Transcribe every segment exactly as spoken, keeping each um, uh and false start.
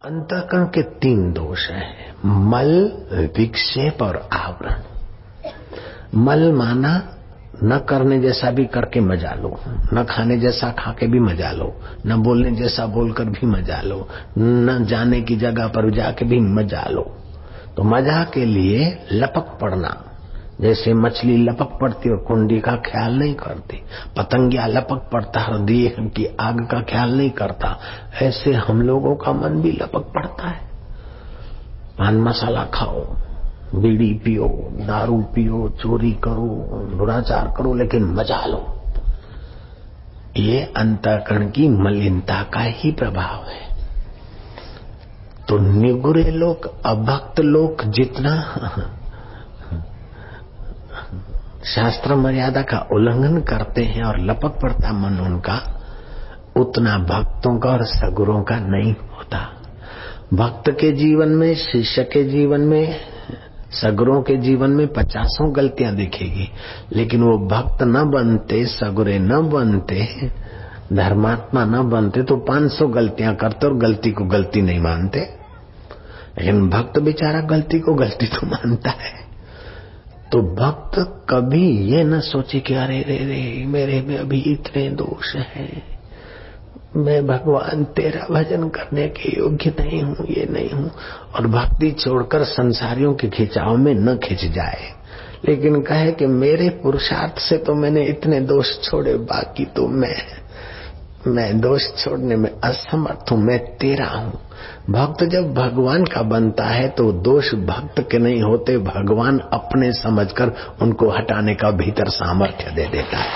अंतःकरण के तीन दोष हैं, मल, विक्षेप और आवरण। मल माना न करने जैसा भी करके मजा लो, न खाने जैसा खा के भी मजा लो, न बोलने जैसा बोलकर भी मजा लो, न जाने की जगह पर जाके भी मजा लो। तो मजा के लिए लपक पड़ना, जैसे मछली लपक पड़ती और कुंडी का ख्याल नहीं करती, पतंगिया लपक पड़ता है और दिए की आग का ख्याल नहीं करता, ऐसे हम लोगों का मन भी लपक पड़ता है। पान मसाला खाओ, बीड़ी पियो, दारू पियो, चोरी करो, दुराचार करो, लेकिन मजा लो। ये अंतःकरण की मलिनता का ही प्रभाव है। तो निगुरे लोग, अभक्त लोग जितना शास्त्र मर्यादा का उल्लंघन करते हैं और लपक पड़ता मन उनका, उतना भक्तों का और सगुरों का नहीं होता। भक्त के जीवन में, शिष्य के जीवन में, सगुरों के जीवन में पचासों गलतियां दिखेगी, लेकिन वो भक्त न बनते, सगुरे न बनते, धर्मात्मा न बनते तो पांच सौ गलतियां करते और गलती को गलती नहीं मानते। लेकिन भक्त बेचारा गलती को गलती तो मानता है। तो भक्त कभी ये न सोचे कि अरे रे रे मेरे में अभी इतने दोष हैं, मैं भगवान तेरा भजन करने के योग्य नहीं हूँ, ये नहीं हूँ, और भक्ति छोड़कर संसारियों के खिंचाव में न खिंच जाए, लेकिन कहे कि मेरे पुरुषार्थ से तो मैंने इतने दोष छोड़े, बाकी तो मैं मैं दोष छोड़ने में असमर्थ हूँ, मैं तेरा हूँ। भक्त जब भगवान का बनता है तो दोष भक्त के नहीं होते, भगवान अपने समझकर उनको हटाने का भीतर सामर्थ्य दे देता है।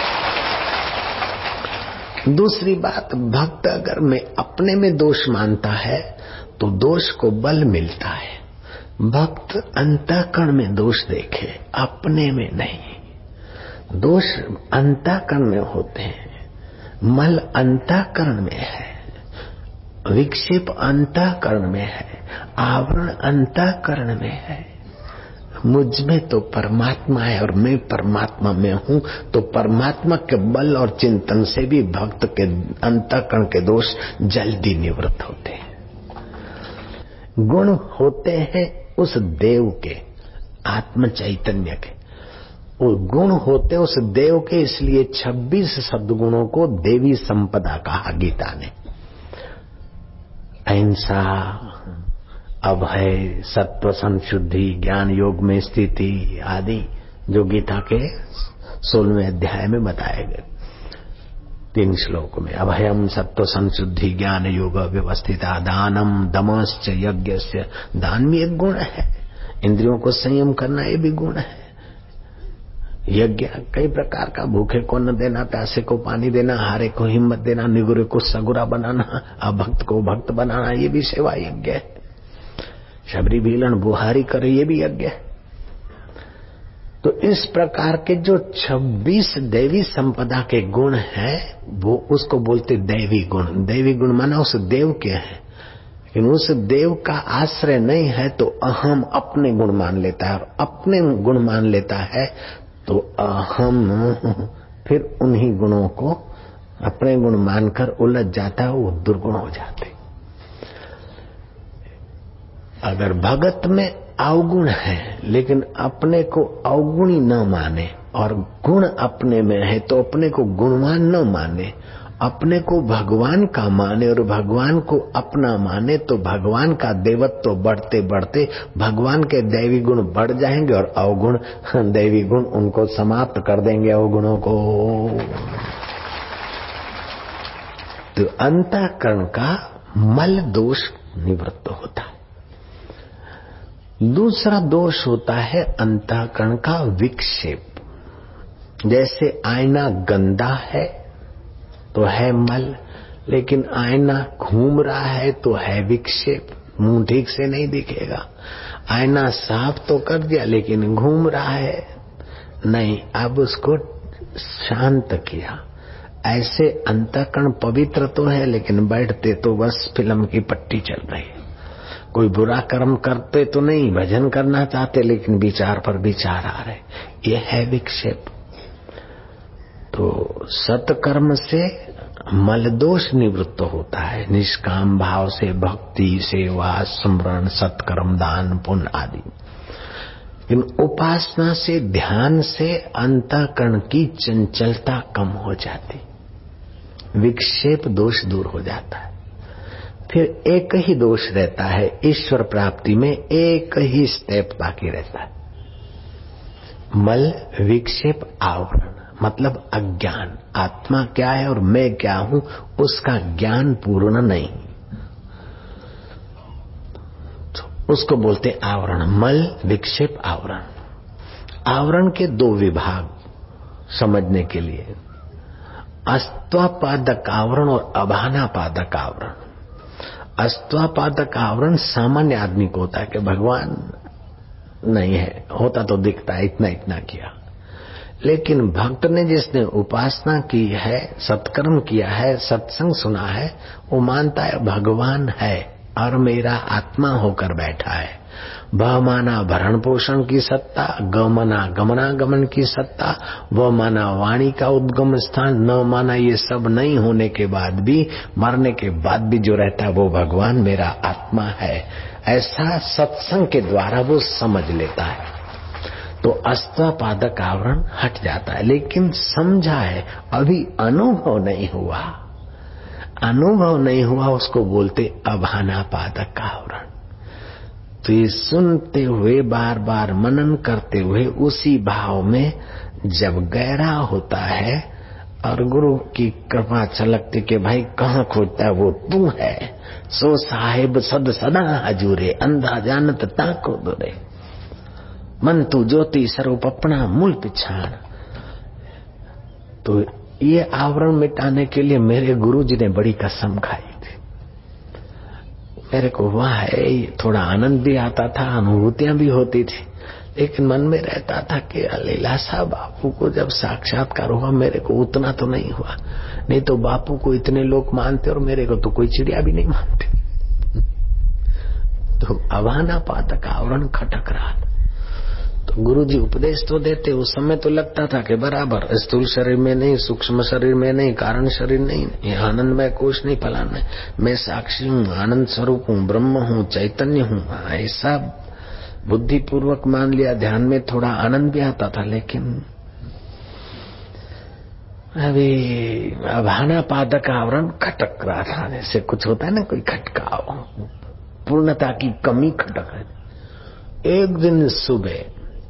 दूसरी बात, भक्त अगर मैं अपने में दोष मानता है तो दोष को बल मिलता है। भक्त अंतःकरण में दोष देखे, अपने में नहीं। दोष अंतःकरण में होते हैं, मल अंतःकरण में है, विक्षेप अंतःकरण में है, आवरण अंतःकरण में है। मुझ में तो परमात्मा है और मैं परमात्मा में हूँ, तो परमात्मा के बल और चिंतन से भी भक्त के अंतःकरण के दोष जल्दी निवृत्त होते हैं। गुण होते हैं उस देव के, आत्म चैतन्य के, वो गुण होते उस देव के, इसलिए छब्बीस सद्गुणों को देवी संपदा कहा गीता ने। अहिंसा, अभय, सत्व, संशुद्धि, ज्ञान योग में स्थिति आदि जो गीता के सोलहवें अध्याय में बताए गए तीन श्लोकों में। अभयम, सत्व, संशुद्धि, ज्ञान योग व्यवस्थिता, दानम, दमश्च यज्ञस्य। दान भी एक गुण है, इंद्रियों को संयम करना ये भी गुण है। यज्ञ कई प्रकार का, भूखे को न देना, प्यासे को पानी देना, हारे को हिम्मत देना, निगुरे को सगुरा बनाना, अभक्त को भक्त बनाना, ये भी सेवा यज्ञ है। शबरी भीलन बुहारी करे, ये भी यज्ञ है। तो इस प्रकार के जो छब्बीस देवी संपदा के गुण हैं, वो उसको बोलते दैवी गुण। दैवी गुण माना उस देव के हैं, लेकिन उस देव का आश्रय नहीं है तो अहम अपने गुण मान लेता है, और अपने गुण मान लेता है तो अहम फिर उन्हीं गुणों को अपने गुण मानकर उलझ जाता है, वो दुर्गुण हो जाते। अगर भगत में अवगुण है लेकिन अपने को अवगुणी न माने, और गुण अपने में है तो अपने को गुणवान न माने, अपने को भगवान का माने और भगवान को अपना माने, तो भगवान का देवत्व तो बढ़ते बढ़ते भगवान के दैवी गुण बढ़ जाएंगे और अवगुण दैवी गुण उनको समाप्त कर देंगे, अवगुणों को। तो अंतःकरण का मल दोष निवृत्त होता है। दूसरा दोष होता है अंतःकरण का विक्षेप। जैसे आईना गंदा है तो है मल, लेकिन आईना घूम रहा है तो है विक्षेप, मुंह ठीक से नहीं दिखेगा। आईना साफ तो कर दिया लेकिन घूम रहा है नहीं, अब उसको शांत किया। ऐसे अंतःकरण पवित्र तो है लेकिन बैठते तो बस फिल्म की पट्टी चल रही है। कोई बुरा कर्म करते तो नहीं, भजन करना चाहते लेकिन विचार पर विचार आ रहे, ये है विक्षेप। तो सत्कर्म से मल दोष निवृत्त होता है निष्काम भाव से, भक्ति, सेवा, स्मरण, सत्कर्म, दान, पुण्य आदि। इन उपासना से, ध्यान से अंतःकरण की चंचलता कम हो जाती, विक्षेप दोष दूर हो जाता है। फिर एक ही दोष रहता है, ईश्वर प्राप्ति में एक ही स्टेप बाकी रहता है, मल, विक्षेप, आवरण, मतलब अज्ञान। आत्मा क्या है और मैं क्या हूं उसका ज्ञान पूर्ण नहीं, तो उसको बोलते आवरण। मल, विक्षेप, आवरण। आवरण के दो विभाग समझने के लिए, अस्त्वापादक आवरण और अभानापादक आवरण। अस्त्वापादक आवरण सामान्य आदमी को होता है कि भगवान नहीं है, होता तो दिखता है, इतना इतना किया। लेकिन भक्त ने जिसने उपासना की है, सत्कर्म किया है, सत्संग सुना है, वो मानता है भगवान है और मेरा आत्मा होकर बैठा है। भ माना भरण पोषण की सत्ता, ग माना गमनागमन की सत्ता, व माना वाणी का उद्गम स्थान, न माना ये सब नहीं होने के बाद भी, मरने के बाद भी जो रहता है वो भगवान मेरा आत्मा है। ऐसा सत्संग के द्वारा वो समझ लेता है, तो अस्त्वापादक आवरण हट जाता है। लेकिन समझा है, अभी अनुभव नहीं हुआ, अनुभव नहीं हुआ उसको बोलते अभानापादक आवरण। तो ये सुनते हुए, बार बार मनन करते हुए, उसी भाव में जब गहरा होता है और गुरु की कृपा छलकती कि भाई कहाँ खोजता है, वो तू है, सो साहिब सद सदा हजूरे, अंधा जानत ताको दुरे, मन तू ज्योति स्वरूप अपना मूल पिछाड़। तो ये आवरण मिटाने के लिए मेरे गुरुजी ने बड़ी कसम खाई थी। मेरे को वहाँ है थोड़ा आनंद भी आता था, अनुभूतियां भी होती थी, लेकिन मन में रहता था कि लीलाशाह बापू को जब साक्षात्कार हुआ, मेरे को उतना तो नहीं हुआ। नहीं तो बापू को इतने लोग मानते और मेरे को तो कोई चिड़िया भी नहीं मानते। तो अभानापादक आवरण खटक रहा था। तो गुरुजी उपदेश तो देते, उस समय तो लगता था कि बराबर स्थूल शरीर में नहीं, सूक्ष्म शरीर में नहीं, कारण शरीर नहीं, ये आनंदमय कोश नहीं, फलाना नहीं, मैं साक्षी हूँ, आनंद स्वरूप हूँ, ब्रह्म हूँ, चैतन्य हूँ। ऐसा बुद्धि पूर्वक मान लिया, ध्यान में थोड़ा आनंद भी आता था। लेकिन अभी अभानापादक आवरण खटक रहा था, जैसे कुछ होता है ना, कोई खटकाव, पूर्णता की कमी खटक रही। एक दिन सुबह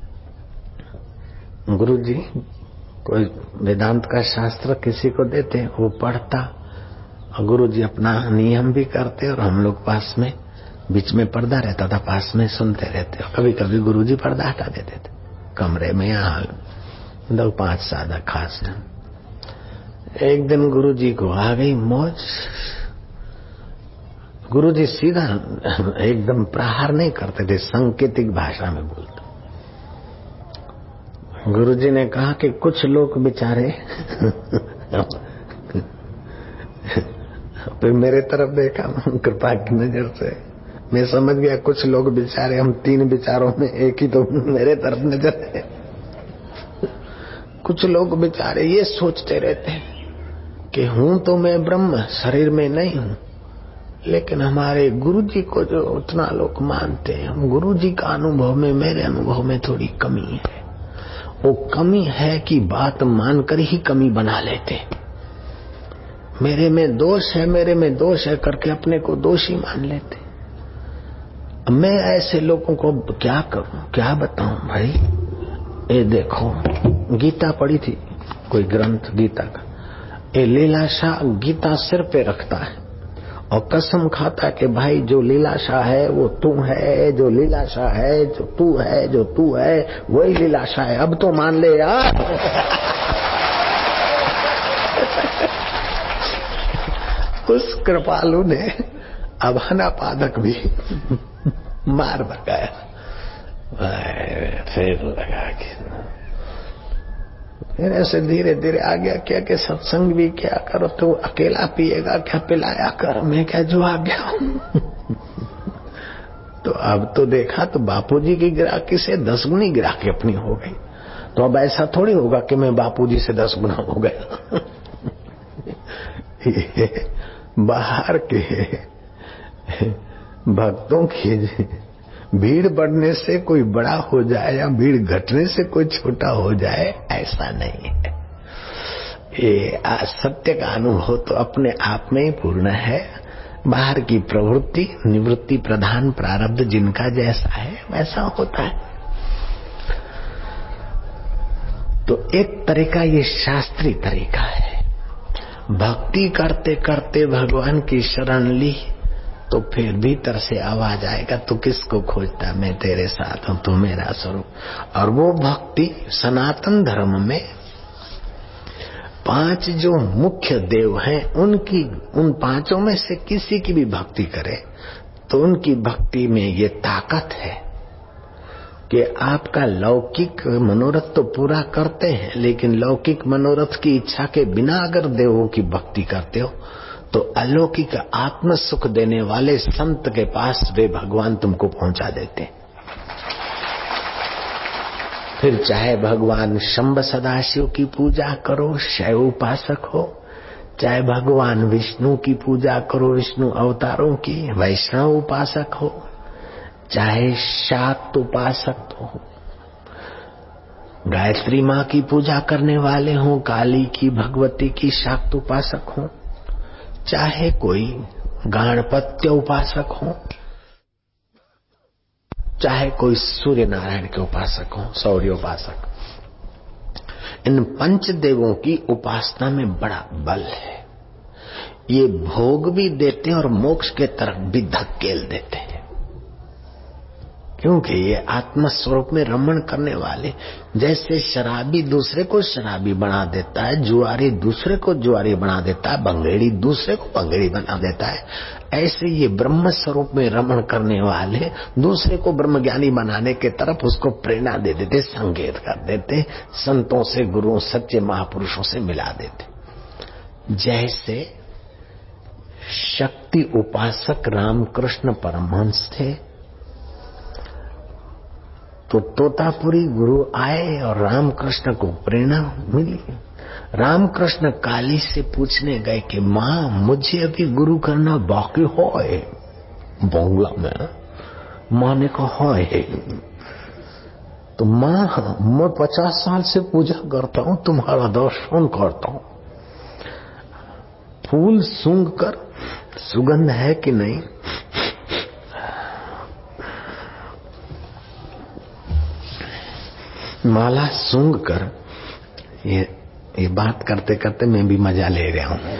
गुरुजी कोई वेदांत का शास्त्र किसी को देते, वो पढ़ता, और गुरुजी अपना नियम भी करते और हम लोग पास में, बीच में पर्दा रहता था, पास में सुनते रहते। और कभी कभी गुरुजी पर्दा हटा देते थे कमरे में, यहाँ दो पांच सादा खास। एक दिन गुरुजी को आ गई मौज। गुरुजी सीधा एकदम प्रहार नहीं करते थे, सांकेतिक भाषा में बोलते। गुरुजी ने कहा कि कुछ लोग बेचारे फिर मेरे तरफ देखा कृपा की नजर से, मैं समझ गया कुछ लोग बेचारे, हम तीन विचारों में एक ही तो मेरे तरफ नजर है। कुछ लोग बेचारे ये सोचते रहते हैं कि हूं तो मैं ब्रह्म, शरीर में नहीं हूं। लेकिन हमारे गुरुजी को जो उतना लोग मानते हैं, गुरुजी का अनुभव में, मेरे अनुभव में थोड़ी कमी है। वो कमी है कि बात मानकर ही कमी बना लेते, मेरे में दोष है, मेरे में दोष है करके अपने को दोषी मान लेते। मैं ऐसे लोगों को क्या करूं, क्या बताऊं भाई। ये देखो, गीता पढ़ी थी, कोई ग्रंथ गीता का, ये लीलाशाह गीता सिर पे रखता है और कसम खाता कि भाई जो लीलाशाह है वो तू है, जो लीलाशाह है जो तू है, जो तू है वही लीलाशाह है, अब तो मान ले यार। उस कृपालु ने अभानापादक भी मार भगाया। फिर लगा कि फिर ऐसे धीरे धीरे आ गया, क्या कि सत्संग भी क्या करो, तो अकेला पिएगा क्या, पिलाया कर, मैं क्या जो आ गया। तो अब तो देखा तो बापूजी की गिराकी से दस गुनी गिराकी अपनी हो गई। तो अब ऐसा थोड़ी होगा कि मैं बापूजी से दस गुना हो गया। ये बाहर के भक्तों की भीड़ बढ़ने से कोई बड़ा हो जाए या भीड़ घटने से कोई छोटा हो जाए, ऐसा नहीं है। ये सत्य का अनुभव तो अपने आप में ही पूर्ण है। बाहर की प्रवृत्ति निवृत्ति प्रधान प्रारब्ध जिनका जैसा है वैसा होता है। तो एक तरीका ये शास्त्रीय तरीका है। भक्ति करते करते भगवान की शरण ली तो फिर भीतर से आवाज आएगा, तू किसको खोजता, मैं तेरे साथ हूं, तू मेरा स्वरूप। और वो भक्ति सनातन धर्म में पांच जो मुख्य देव हैं उनकी, उन पांचों में से किसी की भी भक्ति करे तो उनकी भक्ति में ये ताकत है कि आपका लौकिक मनोरथ तो पूरा करते हैं, लेकिन लौकिक मनोरथ की इच्छा के बिना अगर देवों की भक्ति करते हो तो अलौकिक आत्म सुख देने वाले संत के पास वे भगवान तुमको पहुंचा देते हैं। फिर चाहे भगवान शंभ सदाशिव की पूजा करो, शैव उपासक हो, चाहे भगवान विष्णु की पूजा करो, विष्णु अवतारों की, वैष्णव उपासक हो, चाहे शाक्त उपासक हो, गायत्री माँ की पूजा करने वाले हो, काली की, भगवती की शाक्त उपासक हो, चाहे कोई गणपत्य उपासक हो, चाहे कोई सूर्य नारायण के उपासक हो, सौर्य उपासक, इन पंच देवों की उपासना में बड़ा बल है। ये भोग भी देते और मोक्ष के तरफ भी धकेल देते हैं, क्योंकि ये आत्म स्वरूप में रमण करने वाले, जैसे शराबी दूसरे को शराबी बना देता है, जुआरी दूसरे को जुआरी बना देता है, भंगेड़ी दूसरे को भंगेड़ी बना देता है, ऐसे ये ब्रह्म स्वरूप में रमण करने वाले दूसरे को ब्रह्मज्ञानी बनाने के तरफ उसको प्रेरणा दे देते, संकेत कर देते, संतों से, गुरुओं, सच्चे महापुरुषों से मिला देते। जैसे शक्ति उपासक रामकृष्ण परमहंस थे, तो तोतापुरी गुरु आए और रामकृष्ण को प्रेरणा मिली। रामकृष्ण काली से पूछने गए कि माँ मुझे अभी गुरु करना बाकी है बंगला में। माँ ने कहा है तो माँ मैं पचास साल से पूजा करता हूँ, तुम्हारा दर्शन करता हूँ, फूल सूंघ कर सुगंध है कि नहीं, माला सूंघ कर, ये ये बात करते करते मैं भी मजा ले रहा हूं,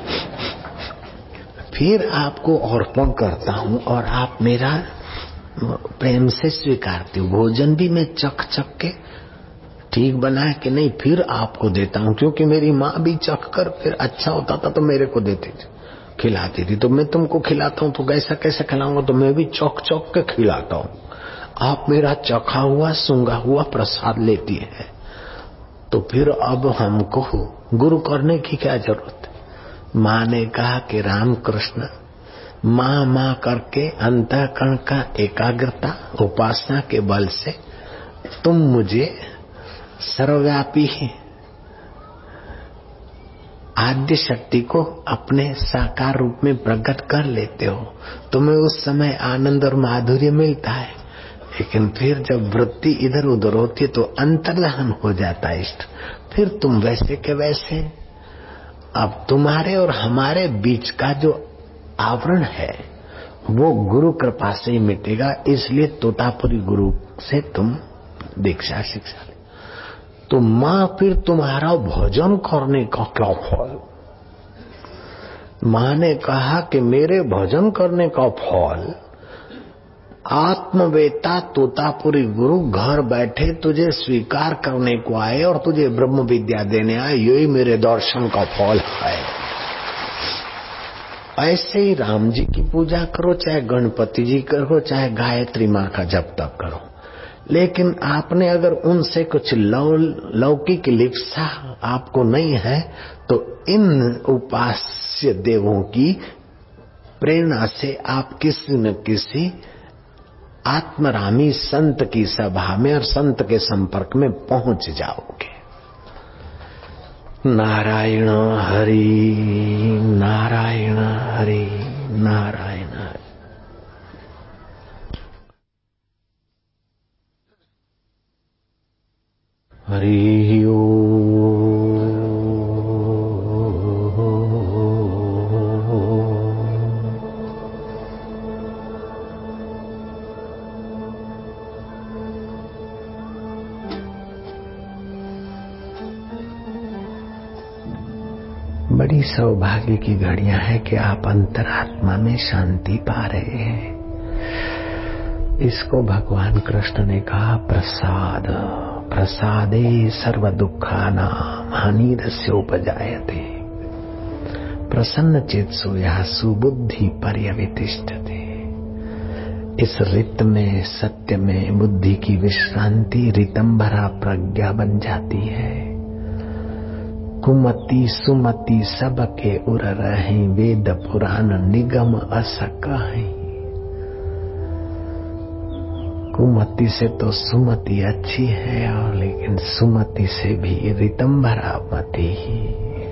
फिर आपको अर्पण करता हूं और आप मेरा प्रेम से स्वीकारते हो। भोजन भी मैं चख चख के ठीक बना है कि नहीं फिर आपको देता हूं, क्योंकि मेरी माँ भी चख कर फिर अच्छा होता था तो मेरे को देती थी, खिलाती थी। तो मैं तुमको खिलाता हूं तो कैसा कैसा खिलाऊंगा, तो मैं भी चौक चौक के खिलाता हूं। आप मेरा चखा हुआ सूंघा हुआ प्रसाद लेती है, तो फिर अब हमको गुरु करने की क्या जरूरत है। माँ ने कहा कि रामकृष्ण, माँ माँ करके अंतःकरण का एकाग्रता उपासना के बल से तुम मुझे सर्वव्यापी आद्य शक्ति को अपने साकार रूप में प्रकट कर लेते हो, तुम्हें उस समय आनंद और माधुर्य मिलता है। लेकिन फिर जब वृत्ति इधर उधर होती है तो अंतर्दहन हो जाता है इष्ट, फिर तुम वैसे के वैसे। अब तुम्हारे और हमारे बीच का जो आवरण है वो गुरु कृपा से ही मिटेगा, इसलिए तोतापुरी गुरु से तुम दीक्षा शिक्षा ले। तो माँ फिर तुम्हारा भोजन करने का क्या फल। माँ ने कहा कि मेरे भोजन करने का फल आत्मवेता तोतापुरी गुरु घर बैठे तुझे स्वीकार करने को आए और तुझे ब्रह्म विद्या देने आए, यही मेरे दर्शन का फल है। ऐसे ही राम जी की पूजा करो, चाहे गणपति जी करो, चाहे गायत्री माँ का जप तप करो, लेकिन आपने अगर उनसे कुछ लौ, लौकिक लिप्सा आपको नहीं है तो इन उपास्य देवों की प्रेरणा से आप किसी न किसी आत्मरामी संत की सभा में और संत के संपर्क में पहुंच जाओगे। नारायण हरि नारायण हरि नारायण हरि। हरि ओम। बड़ी सौभाग्य की घड़ियां हैं कि आप अंतरात्मा में शांति पा रहे हैं। इसको भगवान कृष्ण ने कहा प्रसाद। प्रसादे सर्व दुखानां हानिरस्योपजायते। प्रसन्न चेतसो यः सुबुद्धि पर्यवतिष्ठते। इस रित में, सत्य में बुद्धि की विश्रांति रितंभरा प्रज्ञा बन जाती है। कुमति सुमति सबके उर रहे, वेद पुराण निगम असकहि। कुमति से तो सुमति अच्छी है, और लेकिन सुमति से भी रितंभरा मति ही।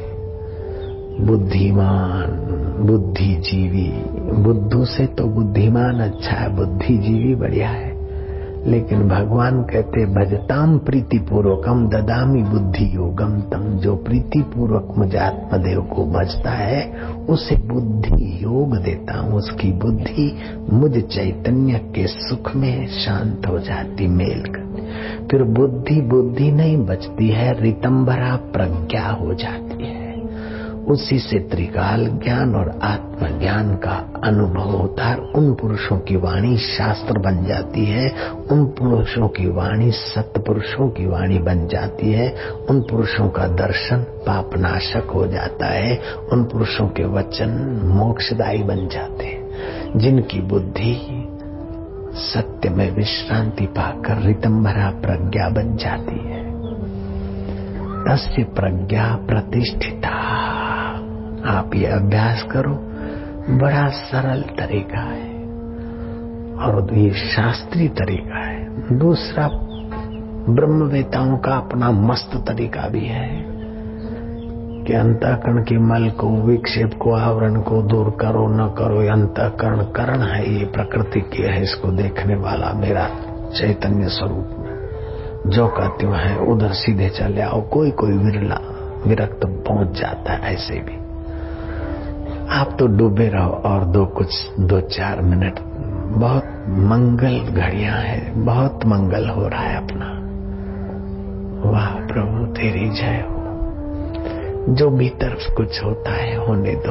बुद्धिमान बुद्धिजीवी, बुद्धू से तो बुद्धिमान अच्छा है, बुद्धिजीवी बढ़िया है। लेकिन भगवान कहते भजताम प्रीति पूर्वकम ददामी बुद्धि योगम तम। जो प्रीति पूर्वक मुझ आत्मदेव को भजता है उसे बुद्धि योग देता हूँ। उसकी बुद्धि मुझ चैतन्य के सुख में शांत हो जाती, मेल कर। फिर बुद्धि बुद्धि नहीं बचती है, रितंभरा प्रज्ञा हो जाती है। उसी से त्रिकाल ज्ञान और आत्मज्ञान का अनुभव होता है। उन पुरुषों की वाणी शास्त्र बन जाती है, उन पुरुषों की वाणी सत्पुरुषों की वाणी बन जाती है। उन पुरुषों का दर्शन पापनाशक हो जाता है, उन पुरुषों के वचन मोक्षदायी बन जाते हैं। जिनकी बुद्धि सत्य में विश्रांति पाकर रितंभरा प्रज्ञा बन जाती है। तस्य प्रज्ञा प्रतिष्ठिता। आप ये अभ्यास करो, बड़ा सरल तरीका है और ये शास्त्रीय तरीका है। दूसरा ब्रह्मवेताओं का अपना मस्त तरीका भी है कि अंतःकरण के मल को, विक्षेप को, आवरण को दूर करो न करो। अंतःकरण करण है, ये प्रकृति की है, इसको देखने वाला मेरा चैतन्य स्वरूप में जो कहती है उधर सीधे चले आओ। कोई कोई विरला विरक्त पहुंच जाता है। ऐसे भी आप तो डूबे रहो और दो कुछ दो चार मिनट, बहुत मंगल घड़ियां हैं, बहुत मंगल हो रहा है अपना। वाह प्रभु तेरी जय हो। जो भीतर कुछ होता है होने दो।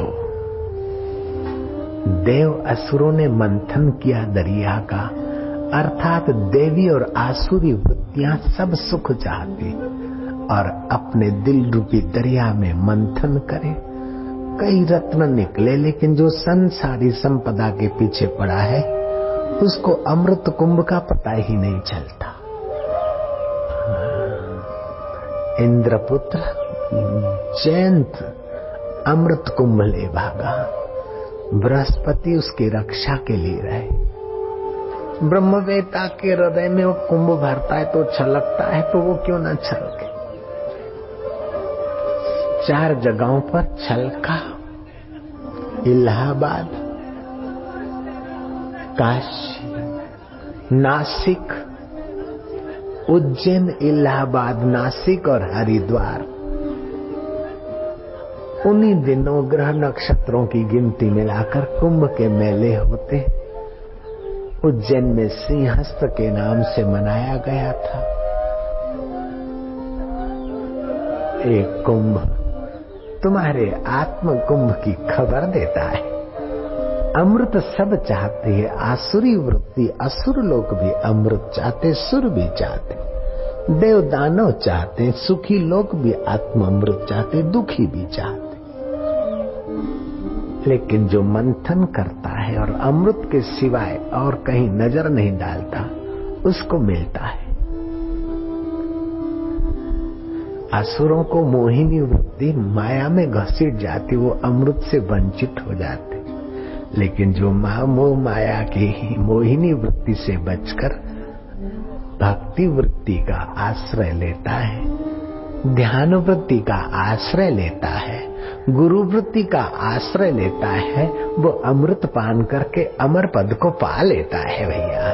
देव असुरों ने मंथन किया दरिया का, अर्थात देवी और आसुरी वृत्तियां सब सुख चाहती और अपने दिल रूपी दरिया में मंथन करे। कई रत्न निकले, लेकिन जो संसारी संपदा के पीछे पड़ा है उसको अमृत कुंभ का पता ही नहीं चलता। इंद्रपुत्र जयंत अमृत कुंभ ले भागा, बृहस्पति उसकी रक्षा के लिए रहे। ब्रह्मवेता के हृदय में वो कुंभ भरता है तो छलकता है, तो वो क्यों ना छलके। चार जगहों पर छलका, इलाहाबाद, काशी, नासिक, उज्जैन, इलाहाबाद, नासिक और हरिद्वार। उन्हीं दिनों ग्रह नक्षत्रों की गिनती मिलाकर कुंभ के मेले होते। उज्जैन में सिंहस्थ के नाम से मनाया गया था। एक कुंभ तुम्हारे आत्म कुंभ की खबर देता है। अमृत सब चाहते हैं, आसुरी वृत्ति, असुर लोग भी अमृत चाहते, सुर भी चाहते, देव दानव चाहते, सुखी लोग भी आत्म अमृत चाहते, दुखी भी चाहते। लेकिन जो मंथन करता है और अमृत के सिवाय और कहीं नजर नहीं डालता, उसको मिलता है। असुरों को मोहिनी वृत्ति माया में घसीट जाती, वो अमृत से वंचित हो जाते। लेकिन जो मोह माया की मोहिनी वृत्ति से बचकर भक्ति वृत्ति का आश्रय लेता है, ध्यान वृत्ति का आश्रय लेता है, गुरु वृत्ति का आश्रय लेता है, वो अमृत पान करके अमर पद को पा लेता है। भैया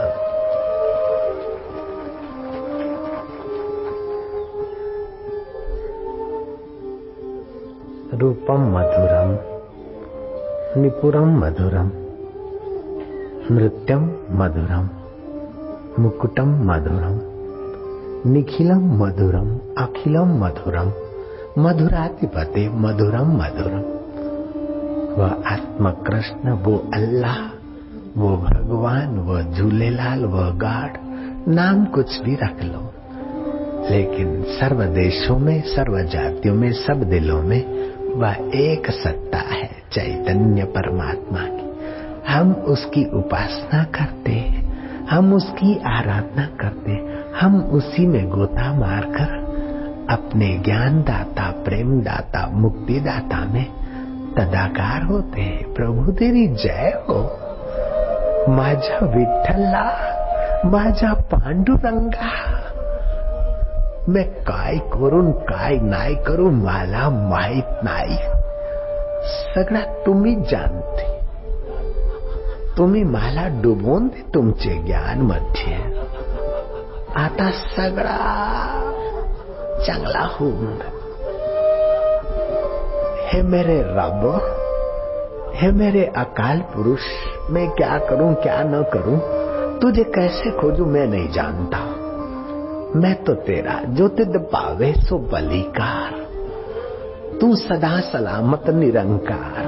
रूपम मधुरम निपुरम मधुरम नृत्यम मधुरम मुकुटम मधुरम निखिलम मधुरम अखिलम मधुरम मधुराधिपते मधुरम मधुरम। वह आत्मा कृष्ण, वो अल्लाह, वो भगवान, वो झूलेलाल, वो गॉड, नाम कुछ भी रख लो, लेकिन सर्व देशों में, सर्व जातियों में, सब दिलों में वह एक सत्ता है, चैतन्य परमात्मा की। हम उसकी उपासना करते, हम उसकी आराधना करते, हम उसी में गोता मारकर अपने ज्ञान दाता, प्रेम दाता, मुक्ति दाता में तदाकार होते हैं। प्रभु तेरी जय हो। माझा विठ्ठला, माझा पांडुरंगा, मैं काय करून काय नाही करू मला माहित नाही, सगळं तुम्ही जाणते, तुम्ही मला डुबवून दे तुमचे ज्ञान मध्ये, आता सगळा चांगला होऊन। हे मेरे रब, हे मेरे अकाल पुरुष, मैं क्या करूं क्या न करूं, तुझे कैसे खोजूं मैं नहीं जानता। मैं तो तेरा जो तिद पावे सो बलिकार, तू सदा सलामत निरंकार।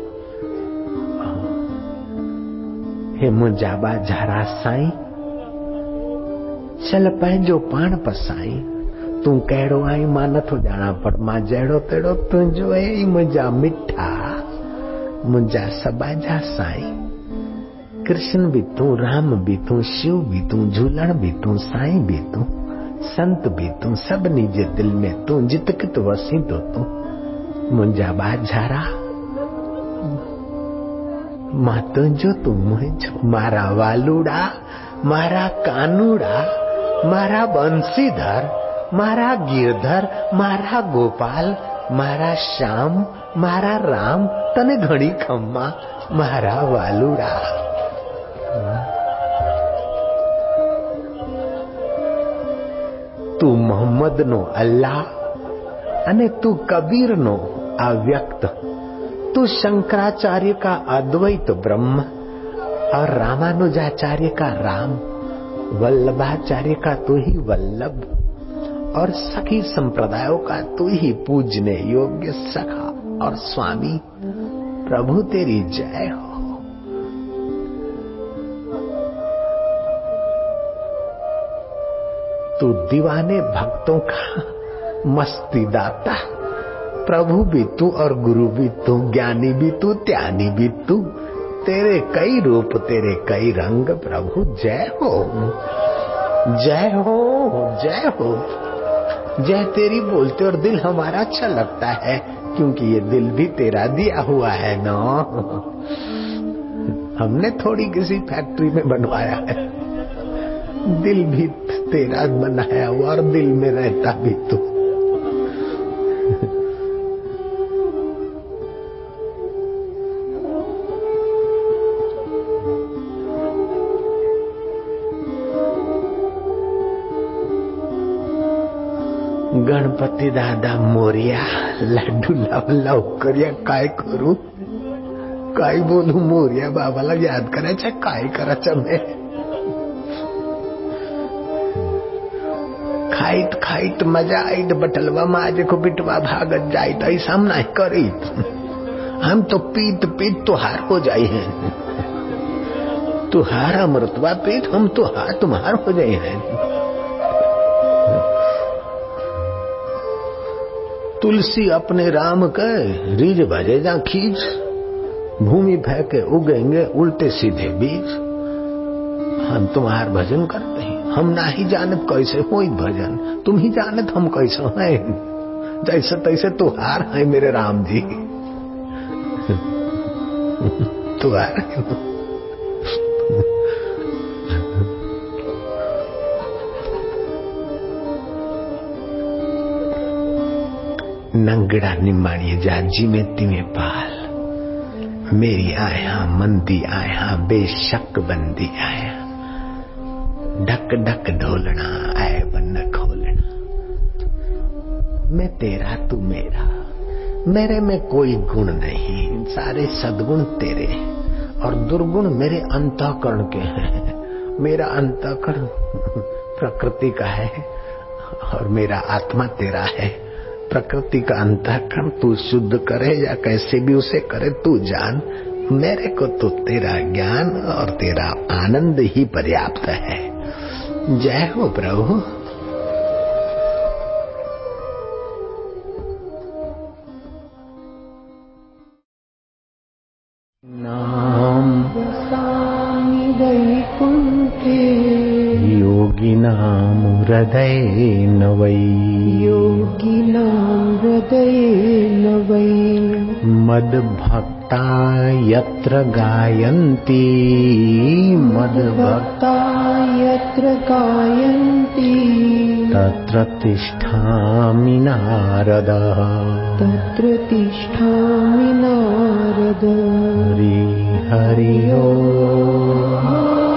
हे मुंहिंजा बाजारा साईं, चल पंहिंजो पाण पसाई, तू कहिड़ो आई मां नथो ॼाणा, पर मां जहिड़ो तहिड़ो तुंहिंजो ई मुंहिंजा मिठा, मुंहिंजा सबाजा साईं। कृष्ण भी तू, राम भी तू, शिव भी तू, झूलण भी तू, साईं भी तू, संत भी तू, सभिनी जे दिल में तू, जित कित वसींदो तू। मुंहिंजा बाजारा मां तुंहिंजो तू मुंहिंजो, मारा वालुड़ा, मारा कानूड़ा, मारा बंसीधर, मारा गिरधर, मारा गोपाल, मारा श्याम, मारा राम, तने घणी खम्मा, मारा वालुड़ा। तू मोहम्मद नो अल्लाह अने तू कबीर नो अव्यक्त, तू शंकराचार्य का अद्वैत ब्रह्म और रामानुजाचार्य का राम, वल्लभाचार्य का तू ही वल्लभ और सखी संप्रदायों का तू ही पूजने योग्य सखा और स्वामी। प्रभु तेरी जय हो। तू दीवाने भक्तों का मस्ती दाता, प्रभु भी तू और गुरु भी तू, ज्ञानी भी तू, त्यानी भी तू, तेरे कई रूप, तेरे कई रंग। प्रभु जय हो, जय हो, जय हो। जय तेरी बोलते और दिल हमारा अच्छा लगता है, क्योंकि ये दिल भी तेरा दिया हुआ है ना, हमने थोड़ी किसी फैक्ट्री में बनवाया है, दिल भी तेरा बनाया हुआ और दिल में रहता भी तू। गणपती दादा मोरिया, लड्डू लाव लवकर, काय करू काय बोलू, मोरिया बाबाला याद करायचं, काय करायचं मैं। खाईत खाईत मजा आईत, बटलवा माझे को बिटवा भागत जाइत, ऐसा हम नहीं करीत, हम तो पीत पीत तो हार हो जाए हैं। तू हार अमृतवा पीत, हम तो हार तुम्हार हो जाए हैं। तुलसी अपने राम के रीज भजे जा खींच, भूमि फेंके उगेंगे उल्टे सीधे बीज। हम तुम्हार भजन करते हैं, हम ना ही जानत कैसे हो भजन, तुम ही जानत हम कैसे हैं। जैसे तैसे तुहार है मेरे राम जी, तुहार। नंगड़ा निमाड़ी जाजी में तिमे पाल, मेरी आया मंदी आया बेशक बंदी आया, ढक ढक ढोलना आए बन खोलना। मैं तेरा तू मेरा, मेरे में कोई गुण नहीं, सारे सद्गुण तेरे और दुर्गुण मेरे अंतःकरण के हैं। मेरा अंतःकरण प्रकृति का है और मेरा आत्मा तेरा है। प्रकृति का अंतःकरण तू शुद्ध करे या कैसे भी उसे करे तू जान, मेरे को तो तेरा ज्ञान और तेरा आनंद ही पर्याप्त है। जय हो प्रभु। नाम वसामि वैकुंठे, योगिनां हृदयेन वै, योगिनां हृदयेन वै, मद्भक्ता यत्र गायन्ति, मद्भक्ता यत्र गायन्ति, तत्र तिष्ठामि नारद, तत्र तिष्ठामि नारद। हरि हरि ओम।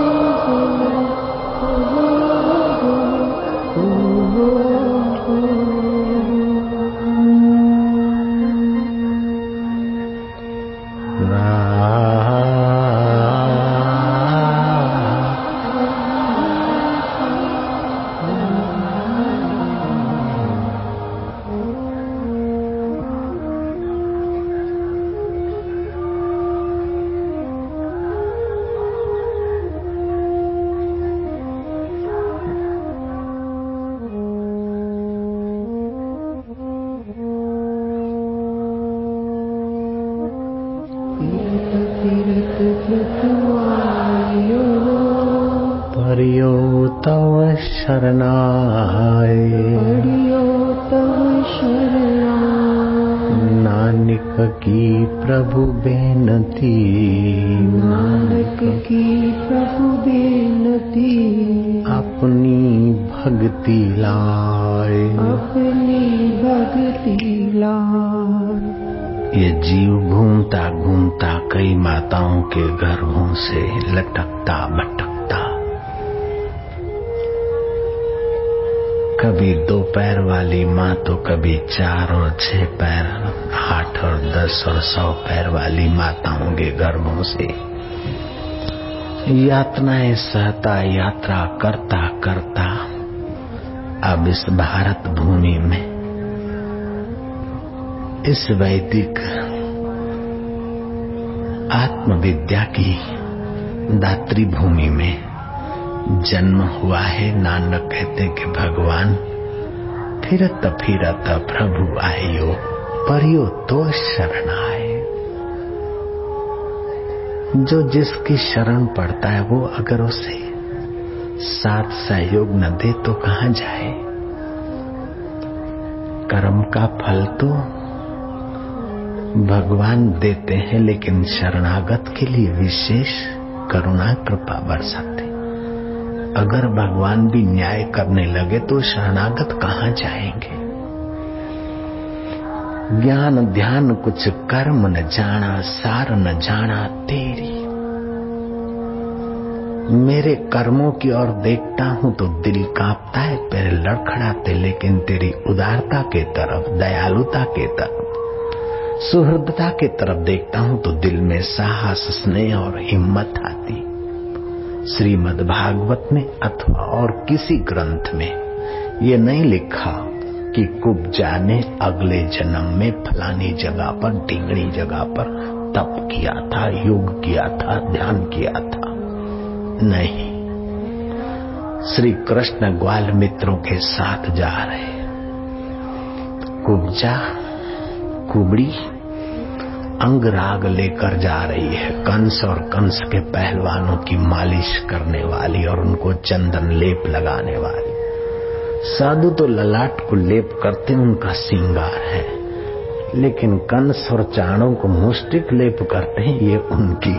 परियो तव शरणाय, परियो तव शरणाय, नानक की प्रभु बेनती, नानक की प्रभु बेनती, अपनी भक्ति लाए, अपनी भक्ति लाए। ये जीव घूमता घूमता कई माताओं के गर्भों से लटकता भटकता, कभी दो पैर वाली माँ तो कभी चार और छह पैर, आठ और दस और सौ पैर वाली माताओं के गर्भों से यातनाएं सहता यात्रा करता करता अब इस भारत भूमि में, इस वैदिक आत्मविद्या की दात्री भूमि में जन्म हुआ है। नानक कहते कि भगवान फिरत फिरत प्रभु आयो, परियो तो शरण आए। जो जिसकी शरण पड़ता है वो अगर उसे साथ सहयोग न दे तो कहाँ जाए। कर्म का फल तो भगवान देते हैं, लेकिन शरणागत के लिए विशेष करुणा कृपा बरसाते। अगर भगवान भी न्याय करने लगे तो शरणागत कहाँ जाएंगे। ज्ञान ध्यान कुछ कर्म न जाना, सार न जाना तेरी। मेरे कर्मों की ओर देखता हूं तो दिल कांपता है, पैर लड़खड़ाते, लेकिन तेरी उदारता के तरफ, दयालुता के तरफ, सुहृदता के तरफ देखता हूं तो दिल में साहस, स्नेह और हिम्मत आती। श्रीमद् भागवत में अथवा और किसी ग्रंथ में ये नहीं लिखा कि कुब्जा ने अगले जन्म में फलानी जगह पर, ढींगड़ी जगह पर तप किया था, योग किया था, ध्यान किया था। नहीं, श्री कृष्ण ग्वाल मित्रों के साथ जा रहे। कुब्जा कुबड़ी अंगराग लेकर जा रही है, कंस और कंस के पहलवानों की मालिश करने वाली और उनको चंदन लेप लगाने वाली। साधु तो ललाट को लेप करते, उनका श्रृंगार है, लेकिन कंस और चाणों को मुष्टिक लेप करते हैं, ये उनकी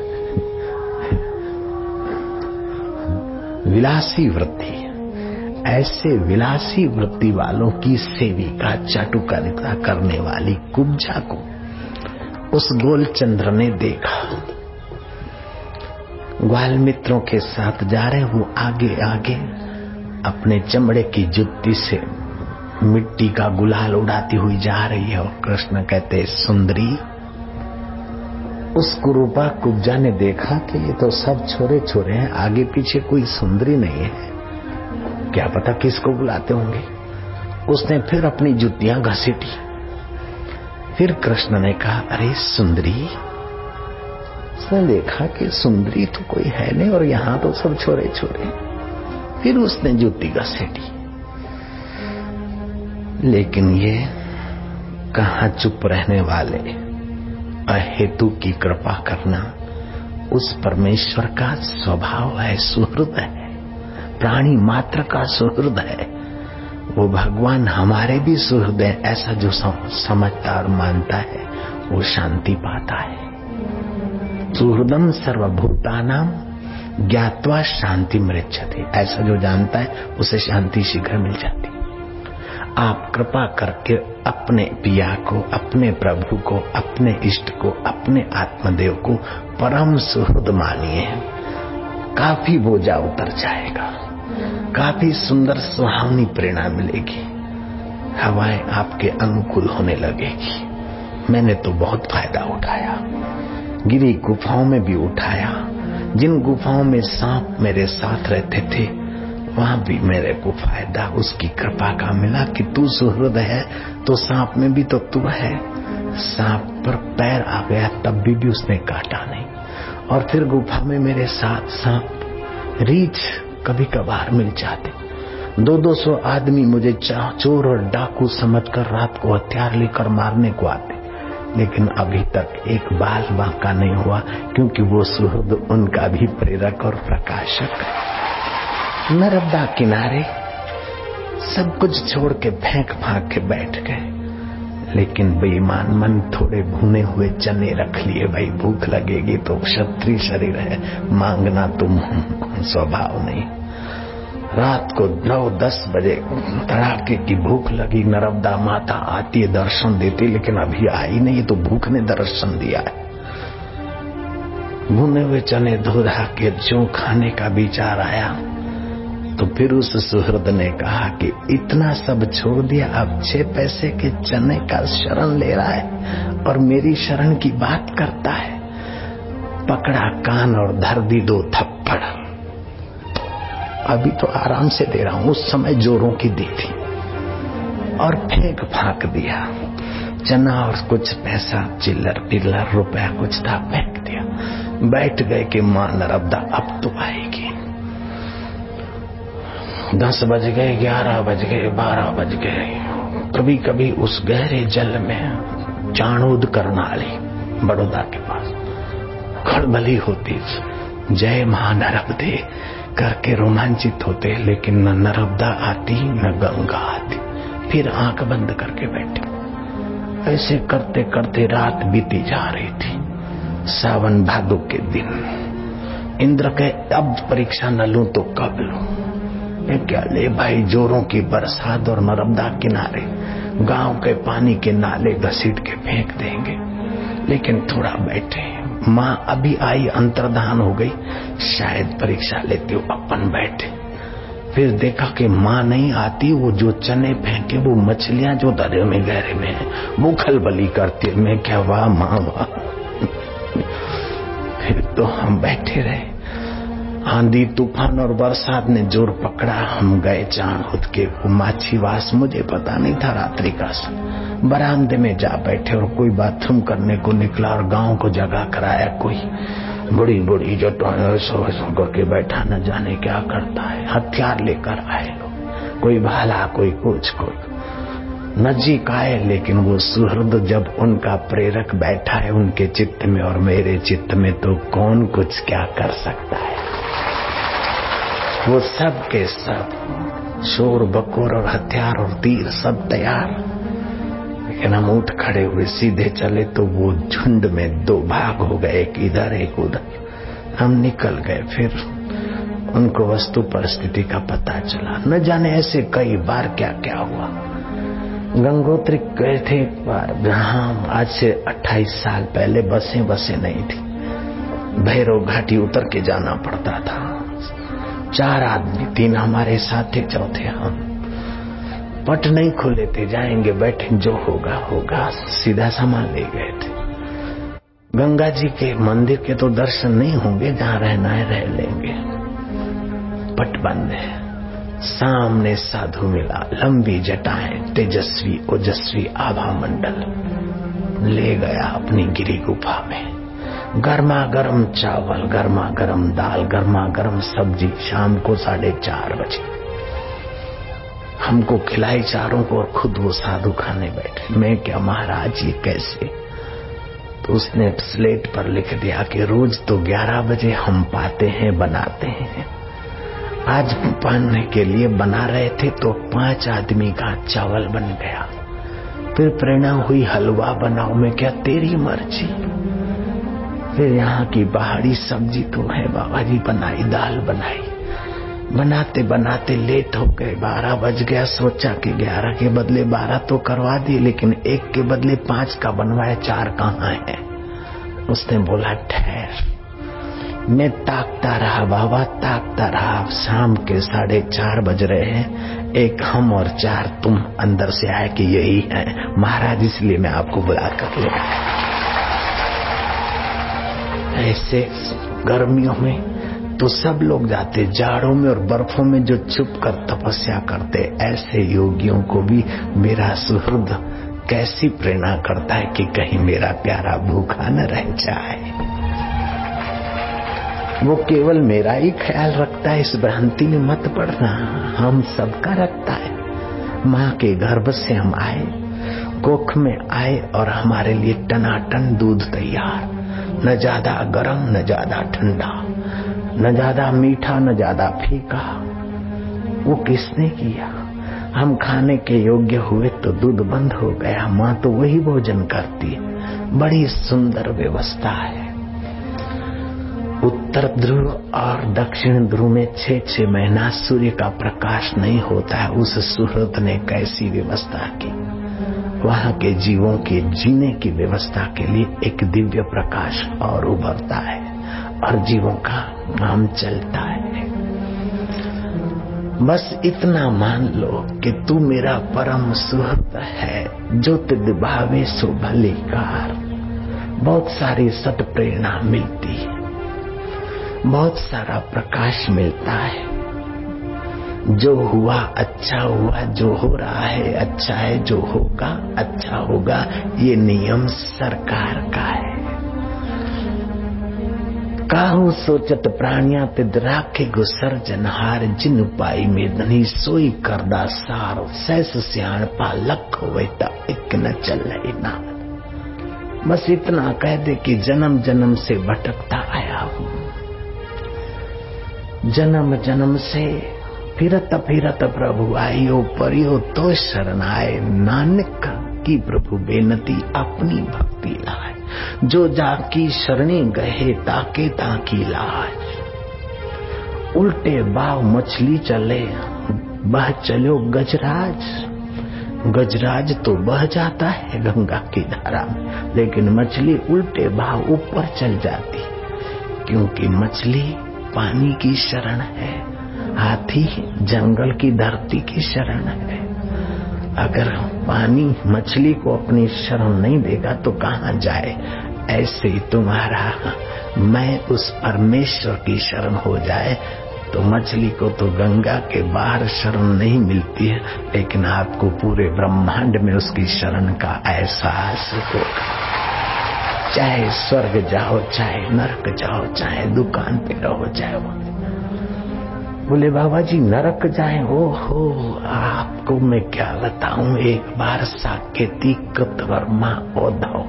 विलासी वृत्ति। ऐसे विलासी वृत्ति वालों की सेविका चाटुकारिता करने वाली कुब्जा को उस गोलचंद्र ने देखा। ग्वाल मित्रों के साथ जा रहे, वो आगे आगे अपने चमड़े की जुत्ती से मिट्टी का गुलाल उड़ाती हुई जा रही है। और कृष्ण कहते, सुंदरी। उस कुरूपा कुब्जा ने देखा कि ये तो सब छोरे छोरे हैं, आगे पीछे कोई सुंदरी नहीं है, क्या पता किसको बुलाते होंगे। उसने फिर अपनी जुतियां घसीटी। फिर कृष्ण ने कहा, अरे सुंदरी। उसने देखा कि सुंदरी तो कोई है नहीं और यहां तो सब छोरे छोरे। फिर उसने जुती घसीटी, लेकिन ये कहां चुप रहने वाले। अहेतु की कृपा करना उस परमेश्वर का स्वभाव है, सुहृद है, प्राणी मात्र का सुहृद है। वो भगवान हमारे भी सुहृद है, ऐसा जो समझता और मानता है वो शांति पाता है। सुहृदम सर्वभूतानां ज्ञात्वा शांति मृच्छति, ऐसा जो जानता है उसे शांति शीघ्र मिल जाती। आप कृपा करके अपने पिया को, अपने प्रभु को, अपने इष्ट को, अपने आत्मदेव को परम सुहृद मानिए। काफी बोझा उतर जाएगा, काफी सुंदर सुहावनी प्रेरणा मिलेगी, हवाएं आपके अनुकूल होने लगेगी। मैंने तो बहुत फायदा उठाया, गिरी गुफाओं में भी उठाया। जिन गुफाओं में सांप मेरे साथ रहते थे वहां भी मेरे को फायदा उसकी कृपा का मिला कि तू सुहृद है तो सांप में भी तो तू है। सांप पर पैर आ गया तब भी, भी उसने काटा नहीं। और फिर गुफा में मेरे साथ सांप, रीछ कभी कभार मिल जाते। दो दो सौ आदमी मुझे चोर और डाकू समझकर रात को हथियार लेकर मारने को आते, लेकिन अभी तक एक बाल बांका नहीं हुआ, क्योंकि वो सुहृद उनका भी प्रेरक और प्रकाशक है। नर्मदा किनारे सब कुछ छोड़ के फेंक फांक के बैठ गए, लेकिन बेईमान मन थोड़े भुने हुए चने रख लिए। भाई भूख लगेगी तो क्षत्रिय शरीर है, मांगना तुम स्वभाव नहीं। रात को नौ दस बजे तड़ाके की भूख लगी, नर्मदा माता आती है, दर्शन देती, लेकिन अभी आई नहीं तो भूख ने दर्शन दिया है। भुने हुए चने धो धा के जो खाने का विचार आया तो फिर उस सुहृद ने कहा कि इतना सब छोड़ दिया, अब छह पैसे के चने का शरण ले रहा है और मेरी शरण की बात करता है। पकड़ा कान और धर दी दो थप्पड़। अभी तो आराम से दे रहा हूं, उस समय जोरों की दी थी। और फेंक फांक दिया चना और कुछ पैसा, चिल्लर पिल्लर रुपया कुछ था, फेंक दिया। बैठ गए कि मां नर्मदा अब तो आएगी। दस बज गए, ग्यारह बज गए, बारह बज गए। कभी कभी उस गहरे जल में चाणोद करनाली बड़ौदा के पास खड़बली होती, जय मां नर्मदे करके रोमांचित होते, लेकिन न नर्मदा आती न गंगा आती। फिर आंख बंद करके बैठे। ऐसे करते करते रात बीती जा रही थी। सावन भादो के दिन इंद्र के अब परीक्षा न लूं तो कब लूं। क्या ले भाई, जोरों की बरसात और नर्मदा किनारे गांव के पानी के नाले घसीट के फेंक देंगे, लेकिन थोड़ा बैठे। माँ अभी आई, अंतर्धान हो गई, शायद परीक्षा लेते हो, अपन बैठे। फिर देखा कि माँ नहीं आती, वो जो चने फेंके वो मछलियां जो दरिया में गहरे में है वो खलबली करती है। मैं क्या वाह माँ वाह। फिर तो हम बैठे रहे। आंधी तूफान और बरसात ने जोर पकड़ा। हम गए चाणोद के माछीवास, मुझे पता नहीं था रात्रि का। बरामदे में जा बैठे और कोई बाथरूम करने को निकला और गांव को जगह कराया। कोई बड़ी बड़ी जो सो सो करके बैठा, न जाने क्या करता है, हथियार लेकर आए लोग, कोई भाला कोई कुछ, कोई नजीक आए। लेकिन वो सुहृद जब उनका प्रेरक बैठा है उनके चित्त में और मेरे चित्त में, तो कौन कुछ क्या कर सकता है। वो सब के सब शोर बकोर और हथियार और तीर सब तैयार, लेकिन हम उठ खड़े हुए सीधे चले तो वो झुंड में दो भाग हो गए, एक इधर एक उधर। हम निकल गए। फिर उनको वस्तु परिस्थिति का पता चला। न जाने ऐसे कई बार क्या क्या हुआ। गंगोत्री गए थे एक बार, जहां आज से अट्ठाईस साल पहले बसें बसें नहीं थी, भैरव घाटी उतर के जाना पड़ता था। चार आदमी, तीन हमारे साथ थे, चौथे हम। पट नहीं खुले थे, जाएंगे बैठे जो होगा होगा, सीधा सामान ले गए थे। गंगा जी के मंदिर के तो दर्शन नहीं होंगे, जहां रहना है रह लेंगे। पट बंद है। सामने साधु मिला, लंबी जटाएं, तेजस्वी ओजस्वी आभा मंडल। ले गया अपनी गिरी गुफा में। गर्मा गर्म चावल, गर्मा गर्म दाल, गर्मा गर्म सब्जी। शाम को साढ़े चार बजे हमको खिलाई चारों को, और खुद वो साधु खाने बैठे। मैं क्या महाराज, ये कैसे? तो उसने स्लेट पर लिख दिया कि रोज तो ग्यारह बजे हम पाते हैं, बनाते हैं। आज पाने के लिए बना रहे थे तो पांच आदमी का चावल बन गया। फिर प्रेरणा हुई, हलवा बनाओ। मैं क्या, तेरी मर्जी। फिर यहाँ की पहाड़ी सब्जी तो है बाबा जी, बनाई, दाल बनाई। बनाते बनाते लेट हो गए, बारह बज गया। सोचा कि ग्यारह के बदले बारह तो करवा दिए, लेकिन एक के बदले पांच का बनवाया, चार कहाँ है? उसने बोला ठहर। मैं ताकता रहा बाबा, ताकता रहा। शाम के साढ़े चार बज रहे हैं, एक हम और चार तुम। अंदर से आए कि यही है महाराज, इसलिए मैं आपको बुला कर ले। ऐसे गर्मियों में तो सब लोग जाते, जाड़ों में और बर्फों में जो छुप कर तपस्या करते, ऐसे योगियों को भी मेरा सुहृद कैसी प्रेरणा करता है कि कहीं मेरा प्यारा भूखा न रह जाए। वो केवल मेरा ही ख्याल रखता है, इस भ्रांति में मत पड़ना, हम सबका रखता है। माँ के गर्भ से हम आए, कोख में आए और हमारे लिए टनाटन दूध तैयार, न ज्यादा गर्म न ज्यादा ठंडा, न ज्यादा मीठा न ज्यादा फीका। वो किसने किया? हम खाने के योग्य हुए तो दूध बंद हो गया। माँ तो वही भोजन करती है। बड़ी सुंदर व्यवस्था है। उत्तर ध्रुव और दक्षिण ध्रुव में छह छह महीना सूर्य का प्रकाश नहीं होता है। उस सुहृद ने कैसी व्यवस्था की। वहां के जीवों के जीने की व्यवस्था के लिए एक दिव्य प्रकाश और उभरता है और जीवों का नाम चलता है। बस इतना मान लो कि तू मेरा परम सुहृद है, जो तिद भावे सो भलीकार। बहुत सारी सत प्रेरणा मिलती है, बहुत सारा प्रकाश मिलता है। जो हुआ अच्छा हुआ, जो हो रहा है अच्छा है, जो होगा अच्छा होगा, ये नियम सरकार का है। काहू सोचत प्राणिया तिद राखे गुसर जनहार, जिन पाई मेदनी सोई करदा सार। सैस सियाण पा लख होवे ता एक न चले ना। बस इतना कह दे कि जन्म जन्म से भटकता आया हूँ, जन्म जन्म से फिरत फिरत प्रभु आइयो, परियो तो शरण आए। नानक की प्रभु बेनती अपनी भक्ति लाए, जो जाकी शरणी गए ताके ताकी लाज। उल्टे बाव मछली चले, बह चलो गजराज। गजराज तो बह जाता है गंगा की धारा में, लेकिन मछली उल्टे भाव ऊपर चल जाती, क्योंकि मछली पानी की शरण है, हाथी जंगल की धरती की शरण है। अगर पानी मछली को अपनी शरण नहीं देगा तो कहाँ जाए। ऐसे ही तुम्हारा मैं उस परमेश्वर की शरण हो जाए तो मछली को तो गंगा के बाहर शरण नहीं मिलती है, लेकिन आपको पूरे ब्रह्मांड में उसकी शरण का एहसास होगा। चाहे स्वर्ग जाओ, चाहे नरक जाओ, चाहे दुकान पे रहो, चाहे वो। बोले बाबा जी नरक जाए? ओ हो, आपको मैं क्या बताऊं। एक बार साकेती कृतवर्मा उद्धव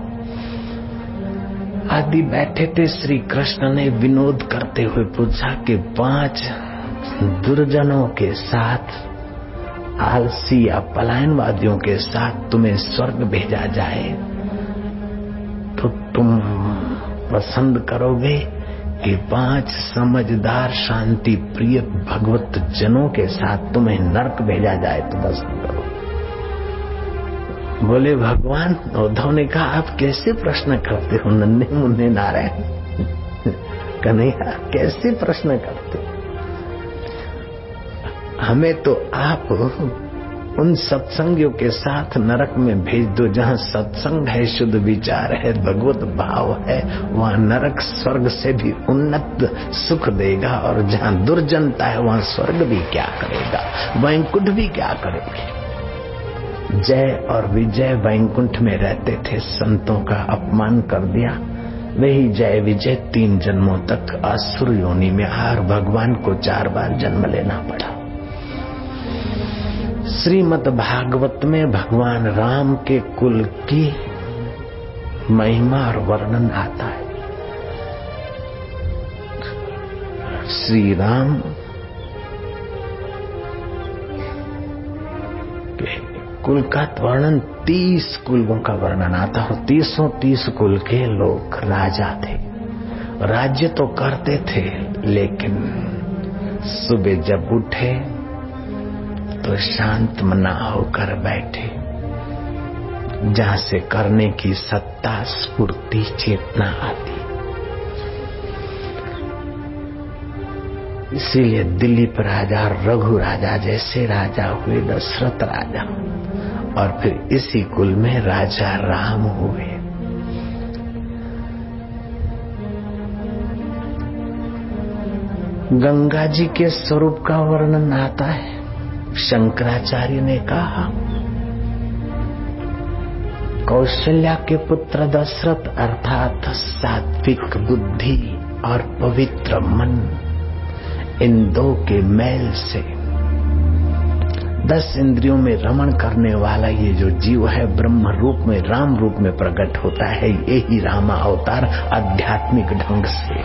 आदि बैठे थे। श्री कृष्ण ने विनोद करते हुए पूछा कि पांच दुर्जनों के साथ, आलसी या पलायनवादियों के साथ तुम्हें स्वर्ग भेजा जाए तो तुम पसंद करोगे कि पांच समझदार शांति प्रिय भगवत जनों के साथ तुम्हें नरक भेजा जाए तो दर्शन करो। बोले भगवान, उद्धव ने कहा आप कैसे प्रश्न करते हो नन्हे मुन्ने नारायण? कन्हैया कैसे प्रश्न करते हो? हमें तो आप उन सत्संगियों के साथ नरक में भेज दो जहाँ सत्संग है, शुद्ध विचार है, भगवत भाव है। वहाँ नरक स्वर्ग से भी उन्नत सुख देगा, और जहाँ दुर्जनता है वहाँ स्वर्ग भी क्या करेगा, वैकुंठ भी क्या करेगी। जय और विजय वैकुंठ में रहते थे, संतों का अपमान कर दिया। वही जय विजय तीन जन्मों तक असुर योनि में हर भगवान को चार बार जन्म लेना पड़ा। श्रीमद् भागवत में भगवान राम के कुल की महिमा और वर्णन आता है। श्री राम के कुल का वर्णन, तीस कुलों का वर्णन आता है। तीसों तीस कुल के लोग राजा थे, राज्य तो करते थे, लेकिन सुबह जब उठे तो शांत मना होकर बैठे, जहां से करने की सत्ता स्फूर्ति चेतना आती। इसीलिए दिलीप राजा, रघु राजा जैसे राजा हुए, दशरथ राजा, और फिर इसी कुल में राजा राम हुए। गंगा जी के स्वरूप का वर्णन आता है। शंकराचार्य ने कहा, कौशल्या के पुत्र दशरथ अर्थात सात्विक बुद्धि और पवित्र मन, इन दो के मेल से दस इंद्रियों में रमण करने वाला ये जो जीव है, ब्रह्म रूप में, राम रूप में प्रकट होता है। यही रामा अवतार आध्यात्मिक ढंग से।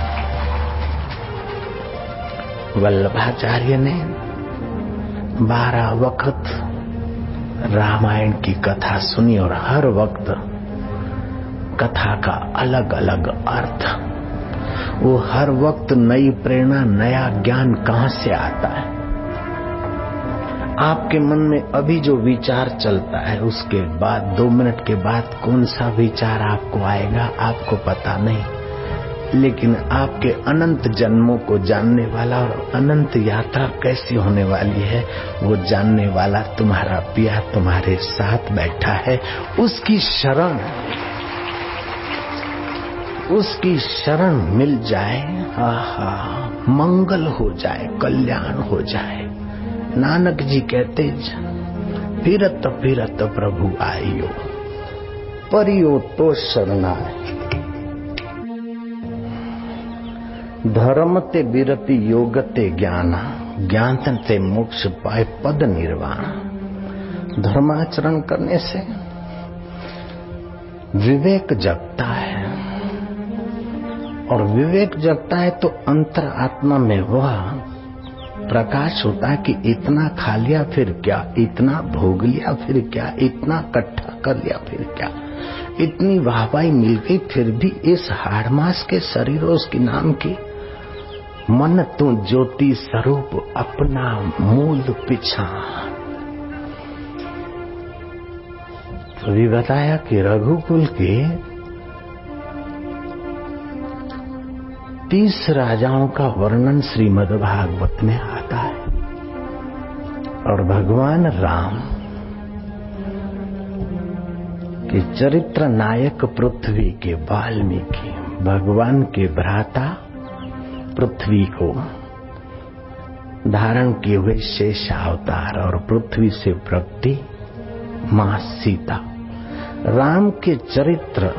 वल्लभाचार्य ने बारह वक्त रामायण की कथा सुनी, और हर वक्त कथा का अलग अलग अर्थ। वो हर वक्त नई प्रेरणा, नया ज्ञान कहां से आता है? आपके मन में अभी जो विचार चलता है, उसके बाद दो मिनट के बाद कौन सा विचार आपको आएगा आपको पता नहीं, लेकिन आपके अनंत जन्मों को जानने वाला और अनंत यात्रा कैसी होने वाली है वो जानने वाला तुम्हारा पिया तुम्हारे साथ बैठा है। उसकी शरण उसकी शरण मिल जाए, आहा, मंगल हो जाए, कल्याण हो जाए। नानक जी कहते, फिरत फिरत प्रभु आइयो, परियो तो शरणाय। धर्म ते बिरति योग ते ज्ञान, ज्ञान ते मोक्ष पाए पद निर्वाण। धर्माचरण करने से विवेक जगता है, और विवेक जगता है तो अंतर आत्मा में वह प्रकाश होता है कि इतना खा लिया फिर क्या, इतना भोग लिया फिर क्या, इतना इकट्ठा कर लिया फिर क्या, इतनी वाहवाही मिल गई फिर भी इस हाड़ मास के शरीर उसके नाम की। मन तू ज्योति स्वरूप अपना मूल पिछान। तो भी बताया कि रघुकुल के तीस राजाओं का वर्णन श्रीमद् भागवत में आता है, और भगवान राम के चरित्र नायक पृथ्वी के वाल्मीकि, भगवान के भ्राता पृथ्वी को धारण किए हुए शेष अवतार, और पृथ्वी से प्रकटी मां सीता। राम के चरित्र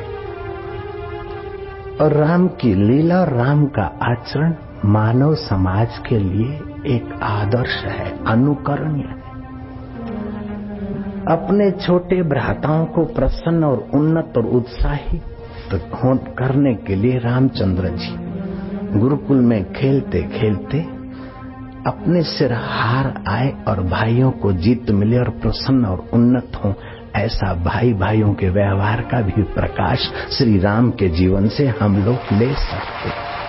और राम की लीला और राम का आचरण मानव समाज के लिए एक आदर्श है, अनुकरणीय है। अपने छोटे भ्राताओं को प्रसन्न और उन्नत और उत्साहित करने के लिए रामचंद्र जी गुरुकुल में खेलते खेलते अपने सिर हार आए और भाइयों को जीत मिले और प्रसन्न और उन्नत हो। ऐसा भाई भाइयों के व्यवहार का भी प्रकाश श्री राम के जीवन से हम लोग ले सकते हैं।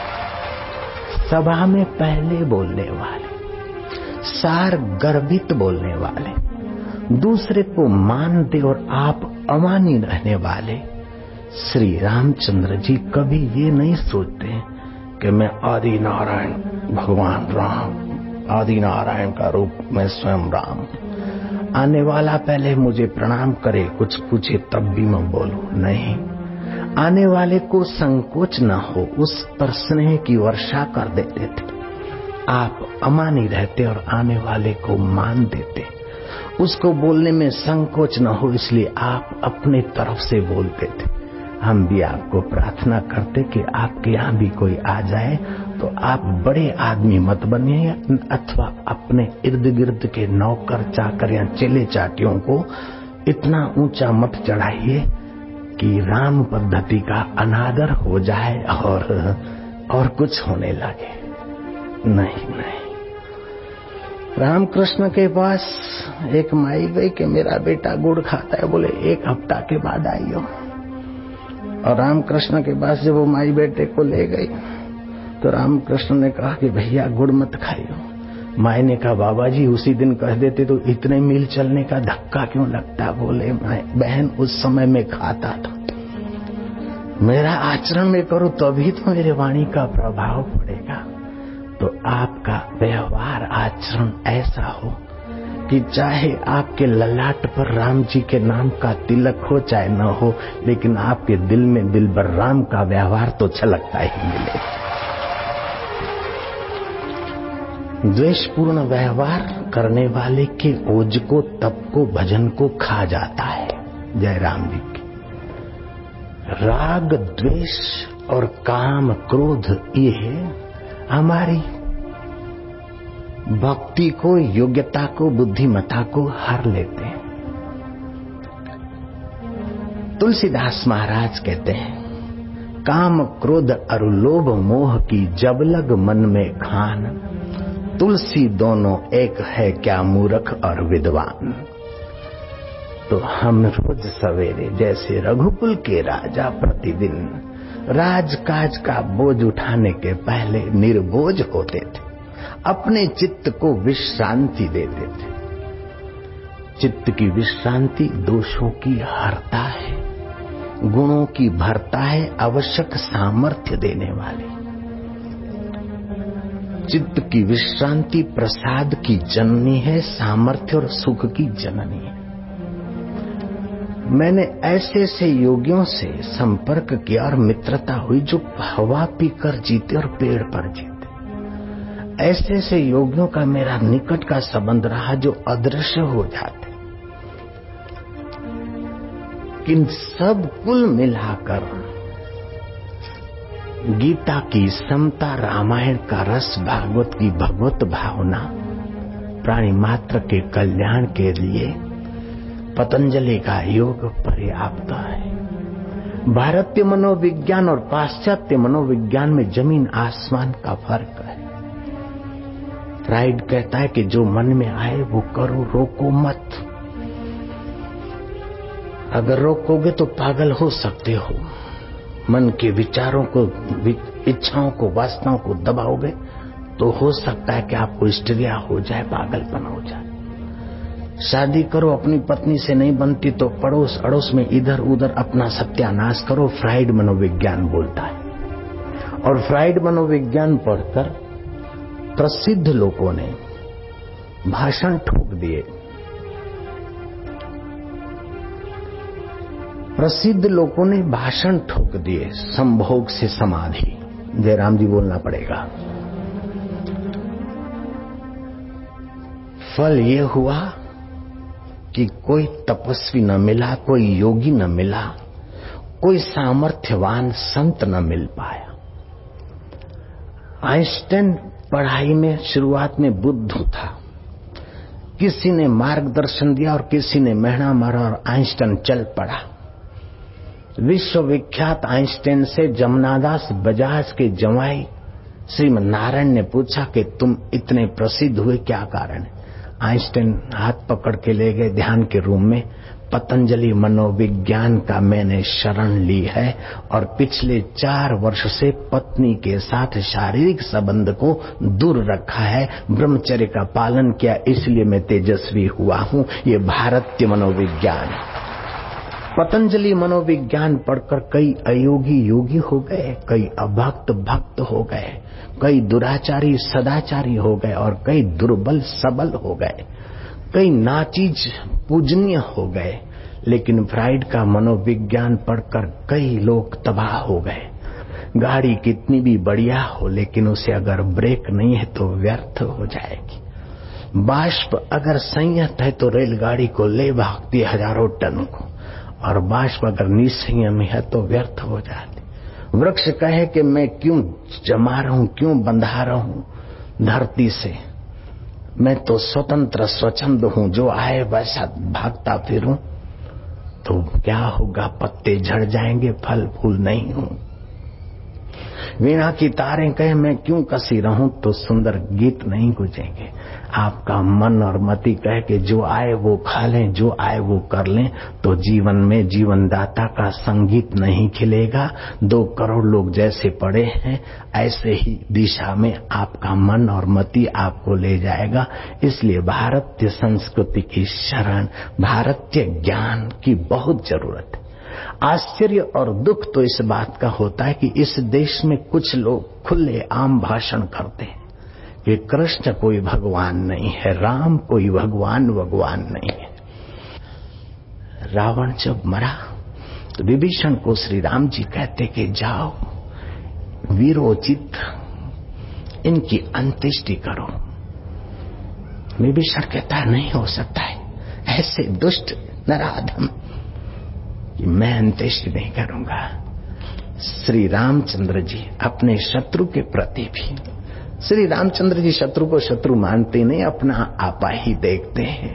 सभा में पहले बोलने वाले, सार गर्भित बोलने वाले, दूसरे को मानते और आप अमानी रहने वाले श्री रामचंद्र जी कभी ये नहीं सोचते कि मैं आदि नारायण भगवान राम, आदि नारायण का रूप मैं स्वयं राम, आने वाला पहले मुझे प्रणाम करे, कुछ पूछे तब भी मैं बोलूं। नहीं, आने वाले को संकोच न हो, उस पर स्नेह की वर्षा कर देते थे। आप अमानी रहते और आने वाले को मान देते, उसको बोलने में संकोच न हो, इसलिए आप अपने तरफ से बोलते थे। हम भी आपको प्रार्थना करते कि आपके यहाँ भी कोई आ जाए तो आप बड़े आदमी मत बनिए, अथवा अपने इर्द गिर्द के नौकर चाकर या चेले चाटियों को इतना ऊंचा मत चढ़ाइए कि राम पद्धति का अनादर हो जाए और और कुछ होने लगे। नहीं नहीं, रामकृष्ण के पास एक माई गई कि मेरा बेटा गुड़ खाता है, बोले एक हफ्ता के बाद आइयो। और रामकृष्ण के पास जब वो माई बेटे को ले गई तो रामकृष्ण ने कहा कि भैया गुड़ मत खाइयो। माई ने कहा बाबा जी उसी दिन कह देते तो इतने मील चलने का धक्का क्यों लगता। बोले बहन उस समय में खाता था, मेरा आचरण में करूं तभी तो मेरे वाणी का प्रभाव पड़ेगा। तो आपका व्यवहार आचरण ऐसा हो कि चाहे आपके ललाट पर राम जी के नाम का तिलक हो चाहे न हो, लेकिन आपके दिल में दिल भर राम का व्यवहार तो छलकता ही मिले। द्वेषपूर्ण व्यवहार करने वाले के ओज को, तप को, भजन को खा जाता है। जय राम जी की। राग, द्वेष और काम, क्रोध ये हमारी भक्ति को, योग्यता को, बुद्धिमता को हर लेते हैं। तुलसीदास महाराज कहते हैं काम क्रोध और लोभ मोह की जब लग मन में खान, तुलसी दोनों एक है क्या मूर्ख और विद्वान। तो हम रोज सवेरे जैसे रघुकुल के राजा प्रतिदिन राजकाज का बोझ उठाने के पहले निर्बोझ होते थे, अपने चित्त को विश्रांति देते थे। चित्त की विश्रांति दोषों की हरता है, गुणों की भरता है, आवश्यक सामर्थ्य देने वाली। चित्त की विश्रांति प्रसाद की जननी है, सामर्थ्य और सुख की जननी है। मैंने ऐसे ऐसे योगियों से संपर्क किया और मित्रता हुई जो हवा पीकर जीते और पेड़ पर जीते। ऐसे ऐसे योगियों का मेरा निकट का संबंध रहा जो अदृश्य हो जाते। किन सब कुल मिलाकर गीता की समता, रामायण का रस, भागवत की भगवत भावना, प्राणी मात्र के कल्याण के लिए पतंजलि का योग पर्याप्त है। भारतीय मनोविज्ञान और पाश्चात्य मनोविज्ञान में जमीन आसमान का फर्क है। फ्राइड कहता है कि जो मन में आए वो करो, रोको मत। अगर रोकोगे तो पागल हो सकते हो। मन के विचारों को, इच्छाओं को, वासनाओं को दबाओगे तो हो सकता है कि आपको हिस्टीरिया हो जाए, पागलपन हो जाए। शादी करो, अपनी पत्नी से नहीं बनती तो पड़ोस अड़ोस में इधर उधर अपना सत्यानाश करो, फ्राइड मनोविज्ञान बोलता है। और फ्राइड मनोविज्ञान पढ़कर प्रसिद्ध लोगों ने भाषण ठोक दिए। प्रसिद्ध लोगों ने भाषण ठोक दिए, संभोग से समाधि। जयराम जी बोलना पड़ेगा। फल ये हुआ कि कोई तपस्वी न मिला, कोई योगी न मिला, कोई सामर्थ्यवान संत न मिल पाया। आइंस्टाइन पढ़ाई में शुरुआत में बुद्ध था, किसी ने मार्गदर्शन दिया और किसी ने मेहना मारा और आइंस्टाइन चल पड़ा। विश्वविख्यात आइंस्टाइन से जमनादास बजाज के जमाई श्रीमन नारायण ने पूछा कि तुम इतने प्रसिद्ध हुए, क्या कारण है? आइंस्टाइन हाथ पकड़ के ले गए ध्यान के रूम में, पतंजलि मनोविज्ञान का मैंने शरण ली है और पिछले चार वर्ष से पत्नी के साथ शारीरिक संबंध को दूर रखा है, ब्रह्मचर्य का पालन किया, इसलिए मैं तेजस्वी हुआ हूं। ये भारतीय मनोविज्ञान। पतंजलि मनोविज्ञान पढ़कर कई अयोगी योगी हो गए, कई अभक्त भक्त हो गए, कई दुराचारी सदाचारी हो गए और कई दुर्बल सबल हो गए, कई नाचीज पूजनीय हो गए। लेकिन फ्राइड का मनोविज्ञान पढ़कर कई लोग तबाह हो गए। गाड़ी कितनी भी बढ़िया हो लेकिन उसे अगर ब्रेक नहीं है तो व्यर्थ हो जाएगी। बाष्प अगर संयत है तो रेलगाड़ी को ले भागती हजारों टन को, और बाष्प अगर निसंयम है तो व्यर्थ हो जाती। वृक्ष कहे कि मैं क्यों जमा रहा हूं, क्यों बंधा रहा हूं धरती से, मैं तो स्वतंत्र स्वच्छंद हूं, जो आए वैसा भागता फिरूं, तो क्या होगा, पत्ते झड़ जाएंगे, फल फूल नहीं हूं। वीणा की तारें कहे मैं क्यों कसी रहूं, तो सुंदर गीत नहीं गुजेंगे। आपका मन और मति कहे कि जो आए वो खा लें, जो आए वो कर लें, तो जीवन में जीवनदाता का संगीत नहीं खिलेगा। दो करोड़ लोग जैसे पड़े हैं ऐसे ही दिशा में आपका मन और मति आपको ले जाएगा। इसलिए भारतीय संस्कृति की शरण, भारतीय ज्ञान की बहुत जरूरत है। आश्चर्य और दुख तो इस बात का होता है कि इस देश में कुछ लोग खुले आम भाषण करते हैं कि कृष्ण कोई भगवान नहीं है, राम कोई भगवान भगवान नहीं है। रावण जब मरा तो विभीषण को श्री राम जी कहते कि जाओ वीरोचित इनकी अंत्येष्टि करो। विभीषण कहता नहीं हो सकता है, ऐसे दुष्ट नराधम कि मैं अंत्येष्टि नहीं करूंगा। श्री रामचंद्र जी अपने शत्रु के प्रति भी, श्री रामचंद्र जी शत्रु को शत्रु मानते नहीं, अपना आपा ही देखते हैं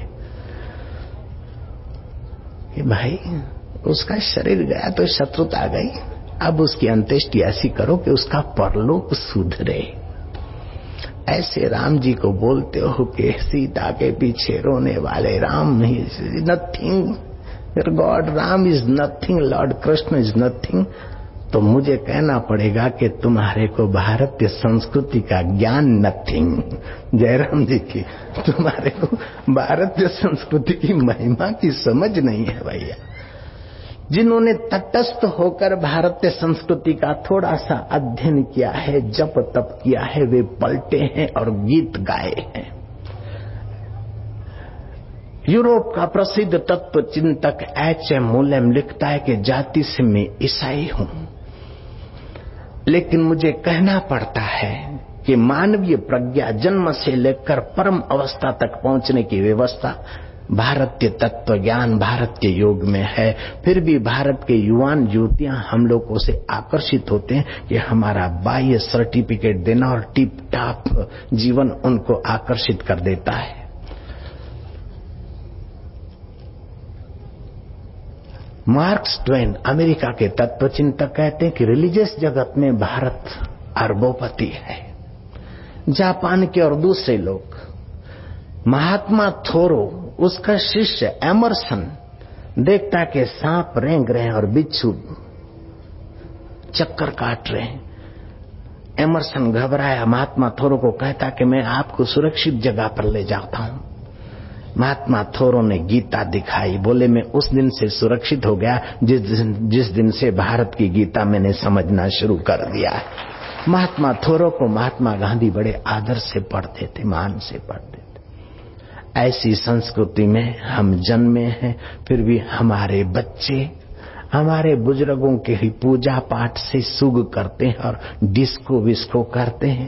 कि भाई उसका शरीर गया तो शत्रुता गई, अब उसकी अंत्येष्टि ऐसी करो कि उसका परलोक सुधरे। ऐसे राम जी को बोलते हो कि सीता के पीछे रोने वाले राम ही nothing, God Ram is nothing, lord Krishna is nothing. तो मुझे कहना पड़ेगा कि तुम्हारे को भारतीय संस्कृति का ज्ञान नथिंग, जयराम जी की, तुम्हारे को भारतीय संस्कृति की महिमा की समझ नहीं है भैया। जिन्होंने तटस्थ होकर भारतीय संस्कृति का थोड़ा सा अध्ययन किया है, जप तप किया है, वे पलटे हैं और गीत गाए हैं। यूरोप का प्रसिद्ध तत्व चिंतक एच एम मोलेम लिखता है कि जाति से मैं ईसाई हूं, लेकिन मुझे कहना पड़ता है कि मानवीय प्रज्ञा जन्म से लेकर परम अवस्था तक पहुंचने की व्यवस्था भारतीय तत्व ज्ञान, भारतीय योग में है। फिर भी भारत के युवान युवतियां हम लोगों से आकर्षित होते हैं कि हमारा बाह्य सर्टिफिकेट देना और टिप टाप जीवन उनको आकर्षित कर देता है। मार्क्स ट्वेन अमेरिका के तत्वचिंतक कहते हैं कि रिलीजियस जगत में भारत अरबोपति है। जापान के और दूसरे लोग, महात्मा थोरो उसका शिष्य एमरसन देखता कि सांप रेंग रहे हैं और बिच्छू चक्कर काट रहे हैं। एमरसन घबराया, महात्मा थोरो को कहता कि मैं आपको सुरक्षित जगह पर ले जाता हूं। महात्मा थोरो ने गीता दिखाई, बोले मैं उस दिन से सुरक्षित हो गया जिस दिन जिस दिन से भारत की गीता मैंने समझना शुरू कर दिया है। महात्मा थोरो को महात्मा गांधी बड़े आदर से पढ़ते थे, मान से पढ़ते थे। ऐसी संस्कृति में हम जन्मे हैं, फिर भी हमारे बच्चे हमारे बुजुर्गों के ही पूजा पाठ से सुग करते हैं और डिस्को विस्को करते हैं।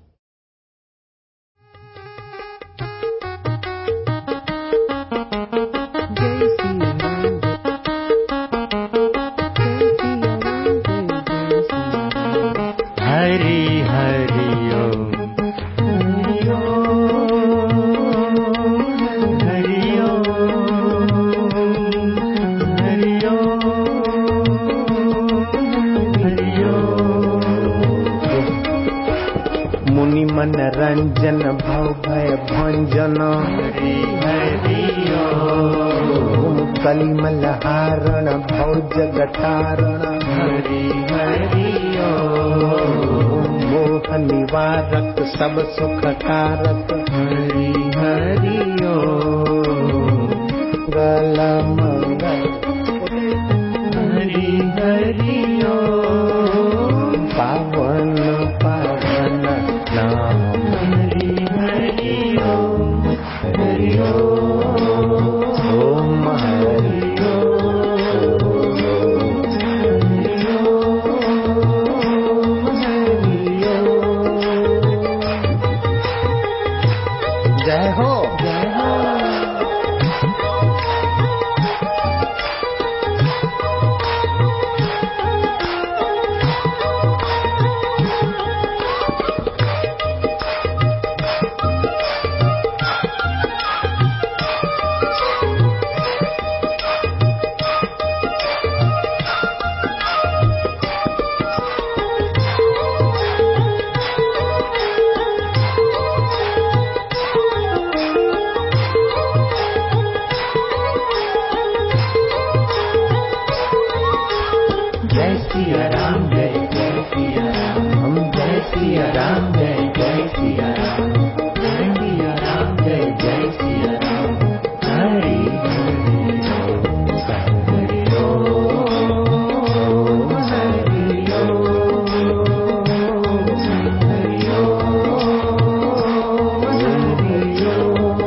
रंजन भव भय भंजन हरि हरि ओम। कलिमलहारण भव जगतारण हरि हरि ओम मोह निवारक सब सुख कारक हरि हरि ओम गल मंगल हरि हरि ओम पावन पावन नाम हरि हरि ओम हरि ओम ओम हरि जय हो जय हो जय सिया राम जय जय सिया राम हम जय सिया राम जय जय सिया राम जय सिया राम जय जय सिया राम हरि हरि ओम हरि ओम हरि ओम हरि ओम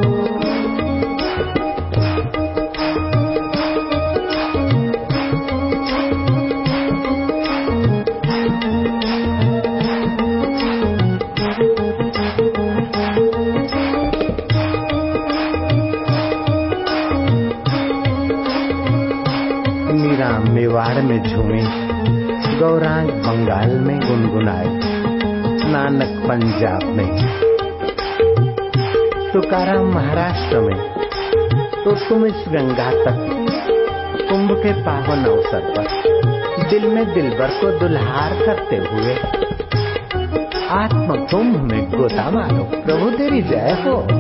मीरा मेवाड़ में झूमे, गौरांग बंगाल में गुनगुनाए, नानक पंजाब में, तुकाराम महाराष्ट्र में, तो तुम इस गंगा तक कुंभ के पावन अवसर पर दिल में दिलबर को दुल्हार करते हुए आत्म कुंभ में गोता मारो। प्रभु तेरी जय हो।